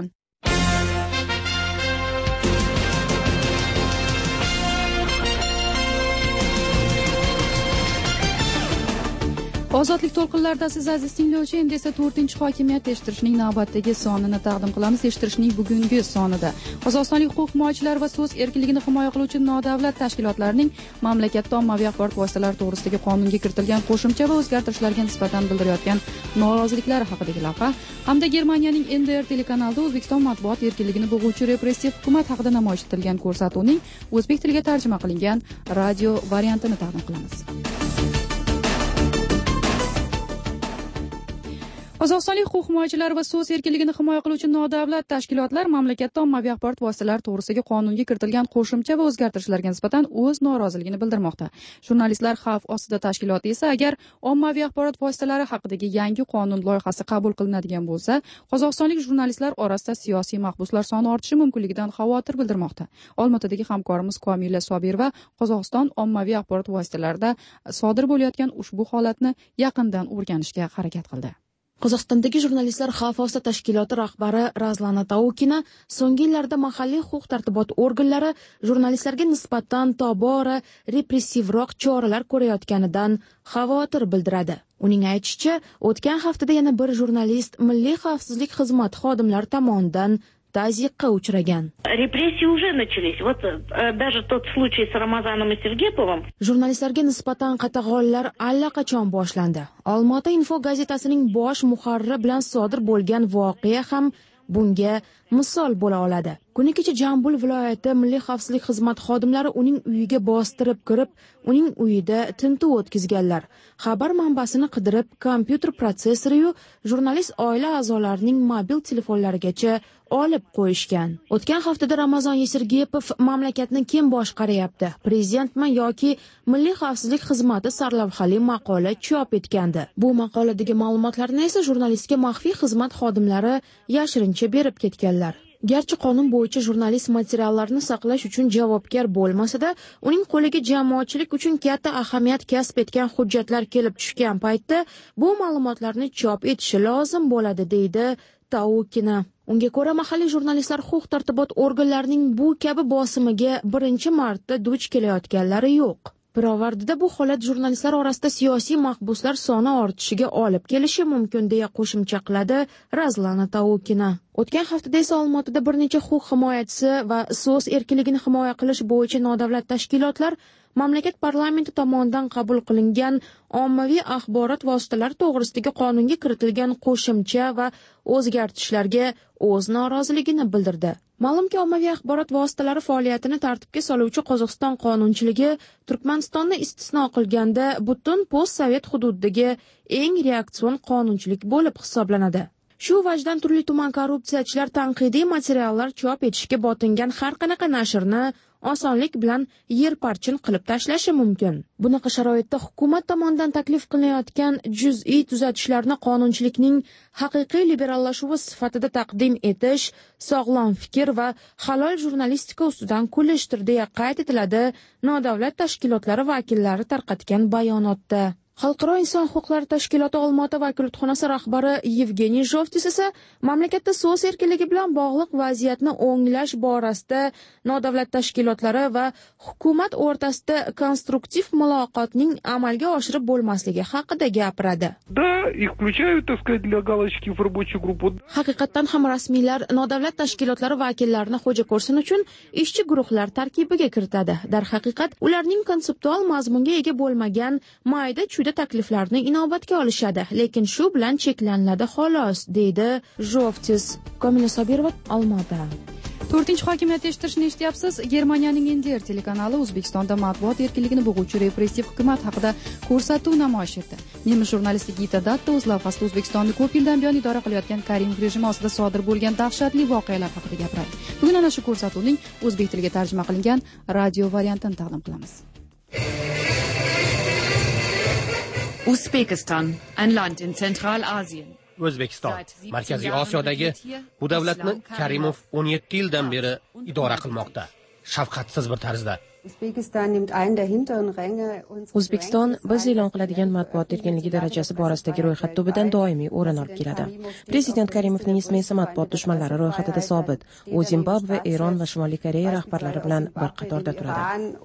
S1: Ozodlik to'lqinlarida siz aziz tinglovchi, endi esa to'rtinchi hokimiyat eshittirishning navbatdagi sonini taqdim qilamiz. Eshittirishning bugungi sonida Qozog'istonlik huquq himoyachilar va so'z erkinligini himoya qiluvchi nodavlat tashkilotlarining mamlakatda ommaviy axborot vositalari to'g'risidagi qonunga kiritilgan qo'shimcha va o'zgartirishlarga nisbatan bildirayotgan noroziliklari haqidagi lavha hamda Germaniyaning N D R telekanalida O'zbekiston matbuot erkinligini bo'g'uvchi repressiv hukumat haqida namoyish etilgan ko'rsatuvning o'zbek tiliga tarjima qilingan radio variantini taqdim qilamiz. Qozog'istonlik huquq himoyachilari va so'z erkinligini himoya qiluvchi nodavlat tashkilotlar mamlakatda ommaviy axborot vositalari to'g'risidagi qonunga kiritilgan qo'shimcha va o'zgartirishlarga nisbatan o'z noroziligini bildirmoqda. Jurnalistlar xavf ostida tashkiloti esa agar ommaviy axborot vositalari haqidagi yangi qonun loyihasi qabul qilinadigan bo'lsa, qozog'istonlik jurnalistlar orasida siyosiy mahbuslar soni ortishi mumkinligidan xavotir bildirmoqda. Olmaotadagi hamkorimiz Komila Sobirova Qozog'iston ommaviy axborot vositalarida sodir bo'layotgan ushbu holatni yaqindan o'rganishga harakat qildi.
S21: Qozog'istondagi jurnalistlar xavf ostida tashkiloti rahbari Razlana Taukina so'nggi yillarda mahalliy huquq-tartibot organlari jurnalistlarga nisbatan tobora repressivroq choralar ko'rayotganidan xavotir bildiradi. Uning aytishicha, o'tgan haftada yana bir jurnalist Milliy xavfsizlik xizmati xodimlari tomonidan tazyiqqa uchragan.
S22: Репрессии уже начались. Вот даже тот случай с Рамазаном и Сергеповым.
S21: Jurnalistlarga nisbatan qatag'onlar allaqachon boshlandi. Olmaota info gazetasining bosh muharriri bilan sodir bo'lgan voqea ham bunga misol bo'la oladi. Kuni kecha Jambul viloyati Milliy xavfsizlik xizmati xodimlari uning uyiga bostirib kirib, uning uyida tintuv o'tkazganlar. Xabar manbasini qidirib, kompyuter protsessori yu jurnalist oila a'zolarining mobil telefonlarigacha olib qo'yishgan. O'tgan haftada Ramazon Yesirgepov mamlakatni kim boshqaryapti? Prezidentmi yoki Milliy xavfsizlik xizmati sarlavhali maqola chop etgandi. Bu maqoladagi ma'lumotlarni esa jurnalistga maxfiy xizmat xodimlari yashirincha berib ketganlar. Garchi qonun bo'yicha jurnalist materiallarni saqlash uchun javobgar bo'lmasa-da, uning qo'liga jamoatchilik uchun katta ahamiyat kasb etgan hujjatlar kelib tushgan paytda bu ma'lumotlarni chop etishi lozim bo'ladi, deydi Taukina. Unga ko'ra, mahalliy jurnalistlar huquq-tartibot organlarining bu kabi bosimiga birinchi marta duch kelayotganlari yo'q. Pirovardida bu holat jurnalistlar orasida siyosiy mahbuslar soni ortishiga olib kelishi mumkin, deya qo'shimcha qiladi Razlana Taukina. O'tgan haftada esa Olmaotada bir necha huquq himoyachisi va so'z erkinligini himoya qilish bo'yicha nodavlat tashkilotlar mamlakat parlamenti tomonidan qabul qilingan ommaviy axborot vositalari to'g'risidagi qonunga kiritilgan qo'shimcha va o'zgartishlarga o'z noroziligini bildirdi. Ma'lumki, ommaviy axborot vositalari faoliyatini tartibga soluvchi Qozog'iston qonunchiligi Turkmanistonni istisno qilganda butun post-sovet hududidagi eng reaksion qonunchilik bo'lib hisoblanadi. Shu vajdan turli tuman korrupsiyachilar tanqidiy materiallar chop etishga botingan har qanaqa nashrni osonlik bilan yerparchin qilib tashlashi mumkin. Bunaqa sharoitda hukumat tomonidan taklif qilinayotgan juz'iy tuzatishlarni qonunchilikning haqiqiy liberallashuvi sifatida taqdim etish sog'lom fikr va halol jurnalistika ustidan kulishdir, deya qayd etiladi nodavlat tashkilotlari vakillari tarqatgan bayonotda. Xalqaro inson huquqlari tashkiloti Olmaota vakolatxonasi rahbari Yevgeniy Jovtis esa mamlakatda so'z erkinligi bilan bog'liq vaziyatni o'nglash borasida nodavlat tashkilotlari va hukumat o'rtasida konstruktiv muloqotning amalga oshirib bo'lmasligi haqida gapiradi.
S15: Да, их включают, так сказать, для галочки в рабочую группу.
S21: Haqiqatan ham rasmiylar nodavlat tashkilotlari vakillarini xo'ja ko'rsin uchun ishchi guruhlar tarkibiga kiritadi. Darhaqiqat, ularning konseptual mazmunga ega bo'lmagan mayda takliflarni inobatga olishadi, lekin shu bilan cheklanadi xolos, deydi Jovtis. Komila Sobirova, Olmaota.
S1: to'rtinchi hokimiyat eshittirishni eshityapsiz. Germaniyaning N D R telekanali O'zbekistonda matbuot erkinligini bug'uvchi repressiv hukumat haqida ko'rsatuv namoyish etdi. Nemis jurnalisti Gita Datta o'z lavhasida O'zbekistonni ko'p yildan buyon idora qilayotgan Karimov rejimi ostida sodir bo'lgan dahshatli voqealar haqida gapiradi. Bugun ana shu ko'rsatuvning o'zbek tiliga tarjima qilingan radio variantini taqdim qilamiz.
S6: Uzbekistan, ein Land in Zentralasien.
S17: O'zbekiston Markaziy Osiyodagi bu davlatni Karimov o'n yetti yildan beri idora qilmoqda, shafqatsiz bir tarzda.
S7: O'zbekiston biz e'lon qiladigan matbuot erkinligi darajasi borasidagi ro'yxat tubidan doimiy o'rin olib keladi. Prezident Karimovning ismi esa matbuot dushmanlari ro'yxatida sobit. U Zimbabve, Eron va Shimoliy Koreya rahbarlari bilan bir qatorda turadi.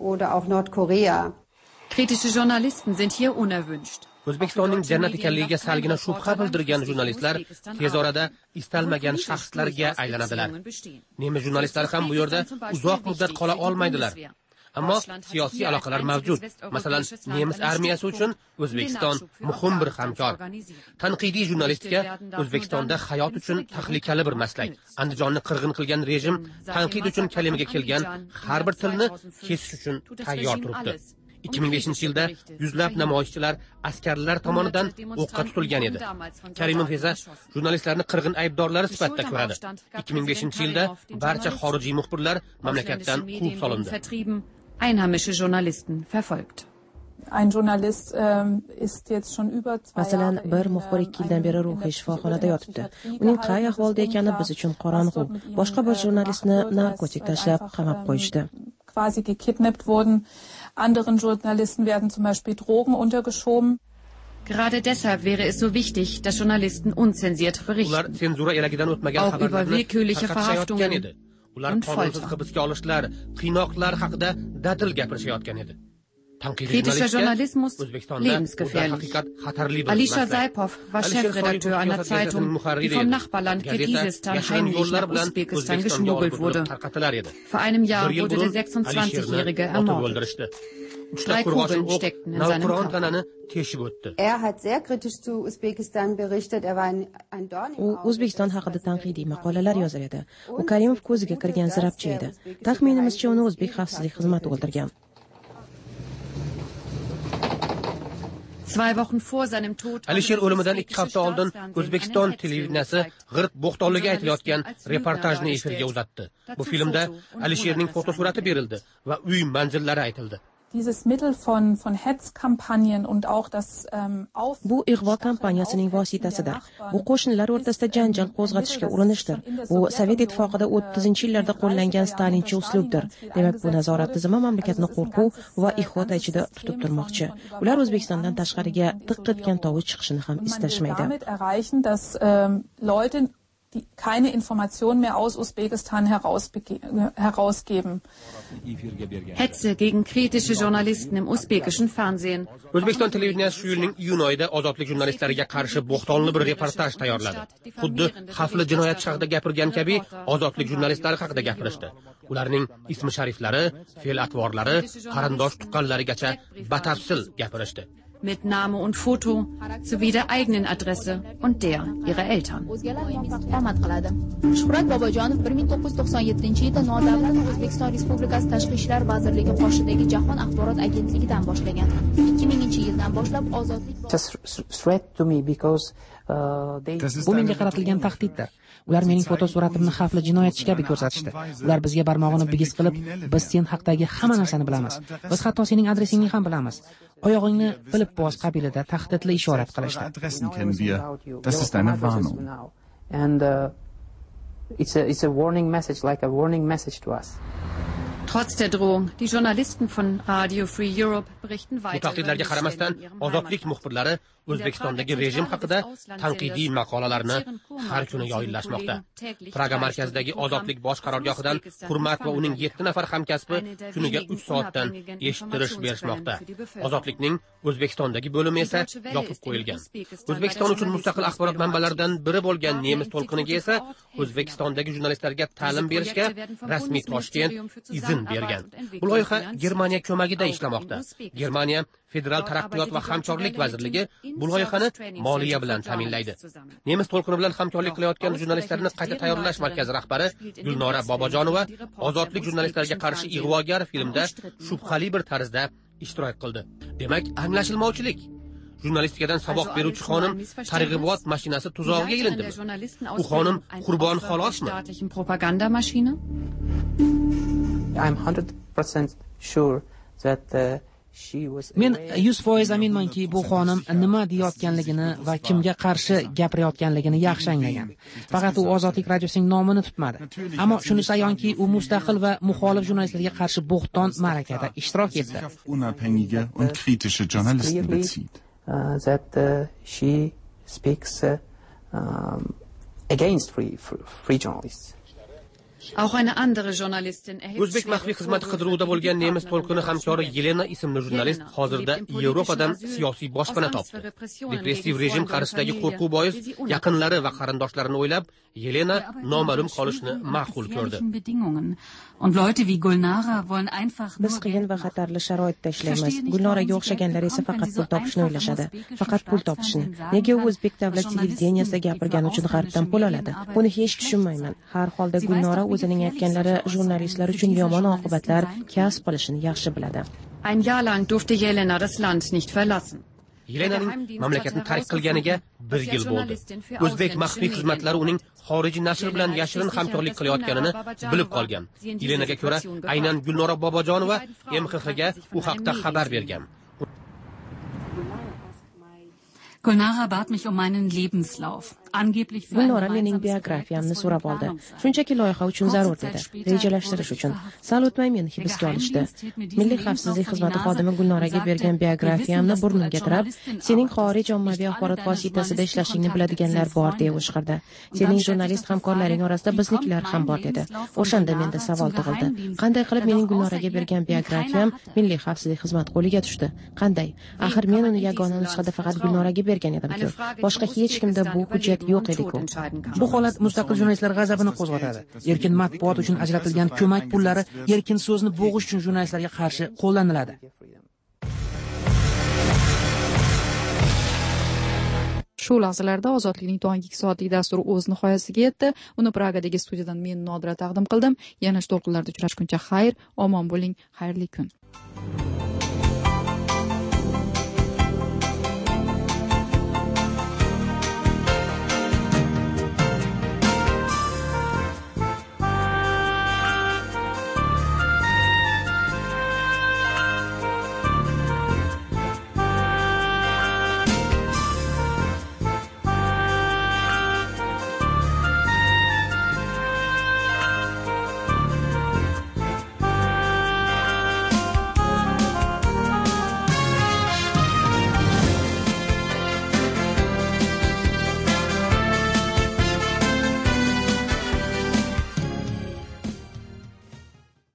S6: Kritische Journalisten sind hier unerwünscht.
S17: O'zbekistonning jannat ekanligiga salgina shubha bildirgan jurnalistlar tez orada istalmagan shaxslarga aylanadilar. Nemis jurnalistlari ham bu yerda uzoq muddat qola olmaydilar. Ammo siyosiy aloqalar mavjud. Masalan, nemis armiyasi uchun O'zbekiston muhim bir hamkor. Tanqidiy jurnalistika O'zbekistonda hayot uchun tahlikali bir maslak. Andijonni qirg'in qilgan rejim tanqid uchun kalimaga kelgan har bir tilni kesish uchun tayyor turibdi. ikki ming beshinchi yilda yuzlab namoyishchilar askarlar tomonidan o'qqa tutilgan edi. Karimov esa jurnalistlarni qirg'in aybdorlari sifatida ko'radi. ikki ming beshinchi yilda barcha xorijiy muxbirlar mamlakatdan quvib solindi.
S6: Einheimische Journalisten verfolgt.
S8: Ein Journalist ähm, ist jetzt schon über zwei
S7: Masalan, bir muxbir ikki yildan beri ruhiy shifoxonada yotibdi. Uning qay ahvolda ekani biz uchun qorong'u. Boshqa bir jurnalistni narkotik tashlab qamab qo'yishdi.
S8: Quasi gekidnappt wurden. Anderen Journalisten werden zum Beispiel Drogen untergeschoben.
S6: Gerade deshalb wäre es so wichtig, dass Journalisten unzensiert berichten. Auch über willkürliche Verhaftungen und Folter.
S17: Qiynoqlar haqida dadil gapirishayotgan edi.
S6: Kritischer Journalismus lebensgefährlich. Alisher Saipov war Chefredakteur einer Zeitung, die vom Nachbarland Kirgisistan heimlich nach Usbekistan geschmuggelt wurde. Vor einem Jahr wurde der sechsundzwanzigjährige ermordet. Drei Kugeln steckten in seinem Kopf.
S9: Er hat sehr kritisch zu Usbekistan berichtet. Er war ein, ein Dorn im
S7: U O'zbekiston haqida tanqidiy maqolalar yozar edi. U Karimov ko'ziga kirgan zirabchi edi. Taxminimizcha uni o'zbek xavfsizlik xizmati o'ldirgan.
S17: Alisher o'limidan ikki hafta oldin O'zbekiston televideniyasi g'irt bo'xtonligi aytilayotgan reportajni efirga uzatdi. Bu filmda Alisherning fotosurati berildi va uy manzillari aytildi.
S8: Dieses Mittel von, von Hetzkampagnen und auch das ähm, Auf
S7: Bu ig'vo kampaniyasining vositasidir. Bu qo'shnilar o'rtasida janjal qo'zg'atishga urinishdir. Bu Sovet ittifoqida o'ttizinchi yillarda qo'llangan stalincha uslubdir. Demak, bu nazorat tizimi mamlakatni qo'rquv va ihota ichida tutib turmoqchi. Ular O'zbekistondan tashqariga tiq etgan tovush chiqishini ham istashmaydi.
S8: Damit erreichen, dass ähm, Leute die keine Informationen mehr aus Usbekistan herausgeben.
S6: Hetze gegen kritische Journalisten im usbekischen Fernsehen.
S17: O'zbekiston televideniyasi shu yilning iyun oyida ozodlik jurnalistlariga qarshi bo'xtonli bir reportaj tayyorladi. Xuddi xavfli jinoyat haqida gapirgan kabi ozodlik jurnalistlari haqida gapirishdi. Ularning ismi shariflari, fe'l-atvorlari, qarindosh tuqqanlarigacha batafsil gapirishdi.
S6: Mit Name und Foto sowie der eigenen Adresse und der ihrer Eltern.
S10: Shuhrat Bobojonov bir ming to'qqiz yuz to'qson yettinchi yilda nodavlat O'zbekiston Respublikasi Tashqi ishlar vazirligi qoshidagi Jahon axborot agentligidan boshlagan. ikki minginchi yildan boshlab ozodlik
S11: Bu menga qaratilgan tahdiddir. Ular mening fotosuratimni xavfli jinoyatchi kabi ko'rsatishdi. Ular bizga barmog'ini bigiz qilib, biz sen haqdagi hamma narsani bilamiz. Biz hatto sening adresingni ham bilamiz. Oyog'ingni bilib bos qabilida tahdidli ishorat qilishdi.
S12: Das ist eine Warnung.
S11: And uh, it's a it's a warning message, like a warning message to us.
S6: Trotz der Drohung, die Journalisten von Radio Free Europe berichten weiter.
S17: Bu tahdidlarga qaramasdan, ozodlik muxbirlari O'zbekistondagi rejim haqida tanqidiy maqolalarni har kuni yoyinlashmoqda. Praga markazidagi ozodlik bosh qarorgohidan Hurmat va uning yetti nafar hamkasbi kuniga uch soatdan eshittirish berishmoqda. Ozodlikning O'zbekistondagi bo'limi esa yopib qo'yilgan. O'zbekiston uchun mustaqil axborot manbalaridan biri bo'lgan nemis to'lqiniga esa O'zbekistondagi jurnalistlarga ta'lim berishga rasmiy Toshkent izn bergan. Bu loyiha Germaniya ko'magida ishlamoqda. Germaniya Federal taraqqiyot va hamkorlik vazirligi bu loyihani moliya bilan ta'minlaydi. Nemis to'lqini bilan hamkorlik qilayotgan jurnalistlarni qayta tayyorlash markazi rahbari Gulnora Bobojonova ozodlik jurnalistlariga qarshi ig'vogar filmda shubhali bir tarzda ishtirok qildi. Demak, anglashilmovchilik. Jurnalistikadan saboq beruvchi xonim targ'ibot mashinasi tuzog'iga ilindimi? U xonim qurbon xolosmi?
S11: I'm one hundred percent sure that uh, Men yuz foiz aminmanki, bu xonim nima deyotganligini va kimga qarshi gapirayotganligini yaxshi anglagan. Faqat u ozodlik radiosining nomini tutmadi. Ammo shunisi ayonki, u mustaqil va muxolif jurnalistlarga qarshi bo'xton ma'rakada ishtirok etdi.
S12: Unabhängige und kritische Journalisten bezieht.
S11: That she speaks against free free journalists.
S6: Auch eine andere Journalistin erhebt
S17: O'zbek maxfiy xizmati qidiruvida bo'lgan nemis to'lqini hamkori Yelena ismli jurnalist hozirda Yevropadan siyosiy boshpana topdi. Depressiv rejim qarshisidagi qo'rquv bois yaqinlari va qarindoshlarini o'ylab, Yelena noma'lum qolishni ma'qul ko'rdi.
S7: Biz qiyin va xatarli sharoitda ishlaymiz. Gulnoraga o'xshaganlar esa faqat pul topishni o'ylashadi. Faqat pul topishni. Nega u o'zbek davlat televideniyasida gapirgani uchun g'arbdan pul oladi? Buni hech tushunmayman. Har holda Gulnora o'zining aytganlari jurnalistlar uchun yomon oqibatlar kasb qilishini yaxshi biladi.
S6: Ein Jahr lang durfte Jelena das Land nicht verlassen.
S17: Yelenaning mamlakatni tark qilganiga bir yil bo'ldi. O'zbek maxfiy xizmatlari uning xorijiy nashr bilan yashirin hamkorlik qilayotganini bilib qolgan. Yelenaga ko'ra, aynan Gulnora Bobojonova M X Xga u haqda xabar bergan.
S6: Gulnara bat mich um meinen Lebenslauf.
S7: Gulnora mening biografiyamni so'rab oldi. Shunchaki loyiha uchun zarur dedi. Rejalashtirish uchun. Sal o'tmay meni hibsga olishdi. Milliy xavfsizlik xizmati xodimi Gulnoraga bergan biografiyamni burnimga tirab, "Sening xorij ommaviy axborot vositasida ishlashingni biladiganlar bor" deb o'shqirdi. "Sening jurnalist hamkorlaring orasida biznikilar ham bor" dedi. O'shanda menda savol tug'ildi. Qanday qilib mening Gulnoraga bergan biografiyam Milliy xavfsizlik xizmati qo'liga tushdi? Qanday? Axir men uni yagona nusxada faqat Gulnoraga bergan edim-ku. Boshqa hech kimda bu hujjat yo'q edi-ku.
S11: Bu holat mustaqil jurnalistlar g'azabini qo'zg'atadi. Erkin matbuot uchun ajratilgan ko'mak pullari erkin so'zni bo'g'ish uchun jurnalistlarga qarshi qo'llaniladi.
S1: Shu lahzalarda Ozodlikning tonggi ikki soatlik dasturi o'z nihoyasiga yetdi. Uni Pragadagi studiyadan men Nodira taqdim qildim. Yana to'lqinlarda uchrashguncha xayr, omon bo'ling, xayrli kun.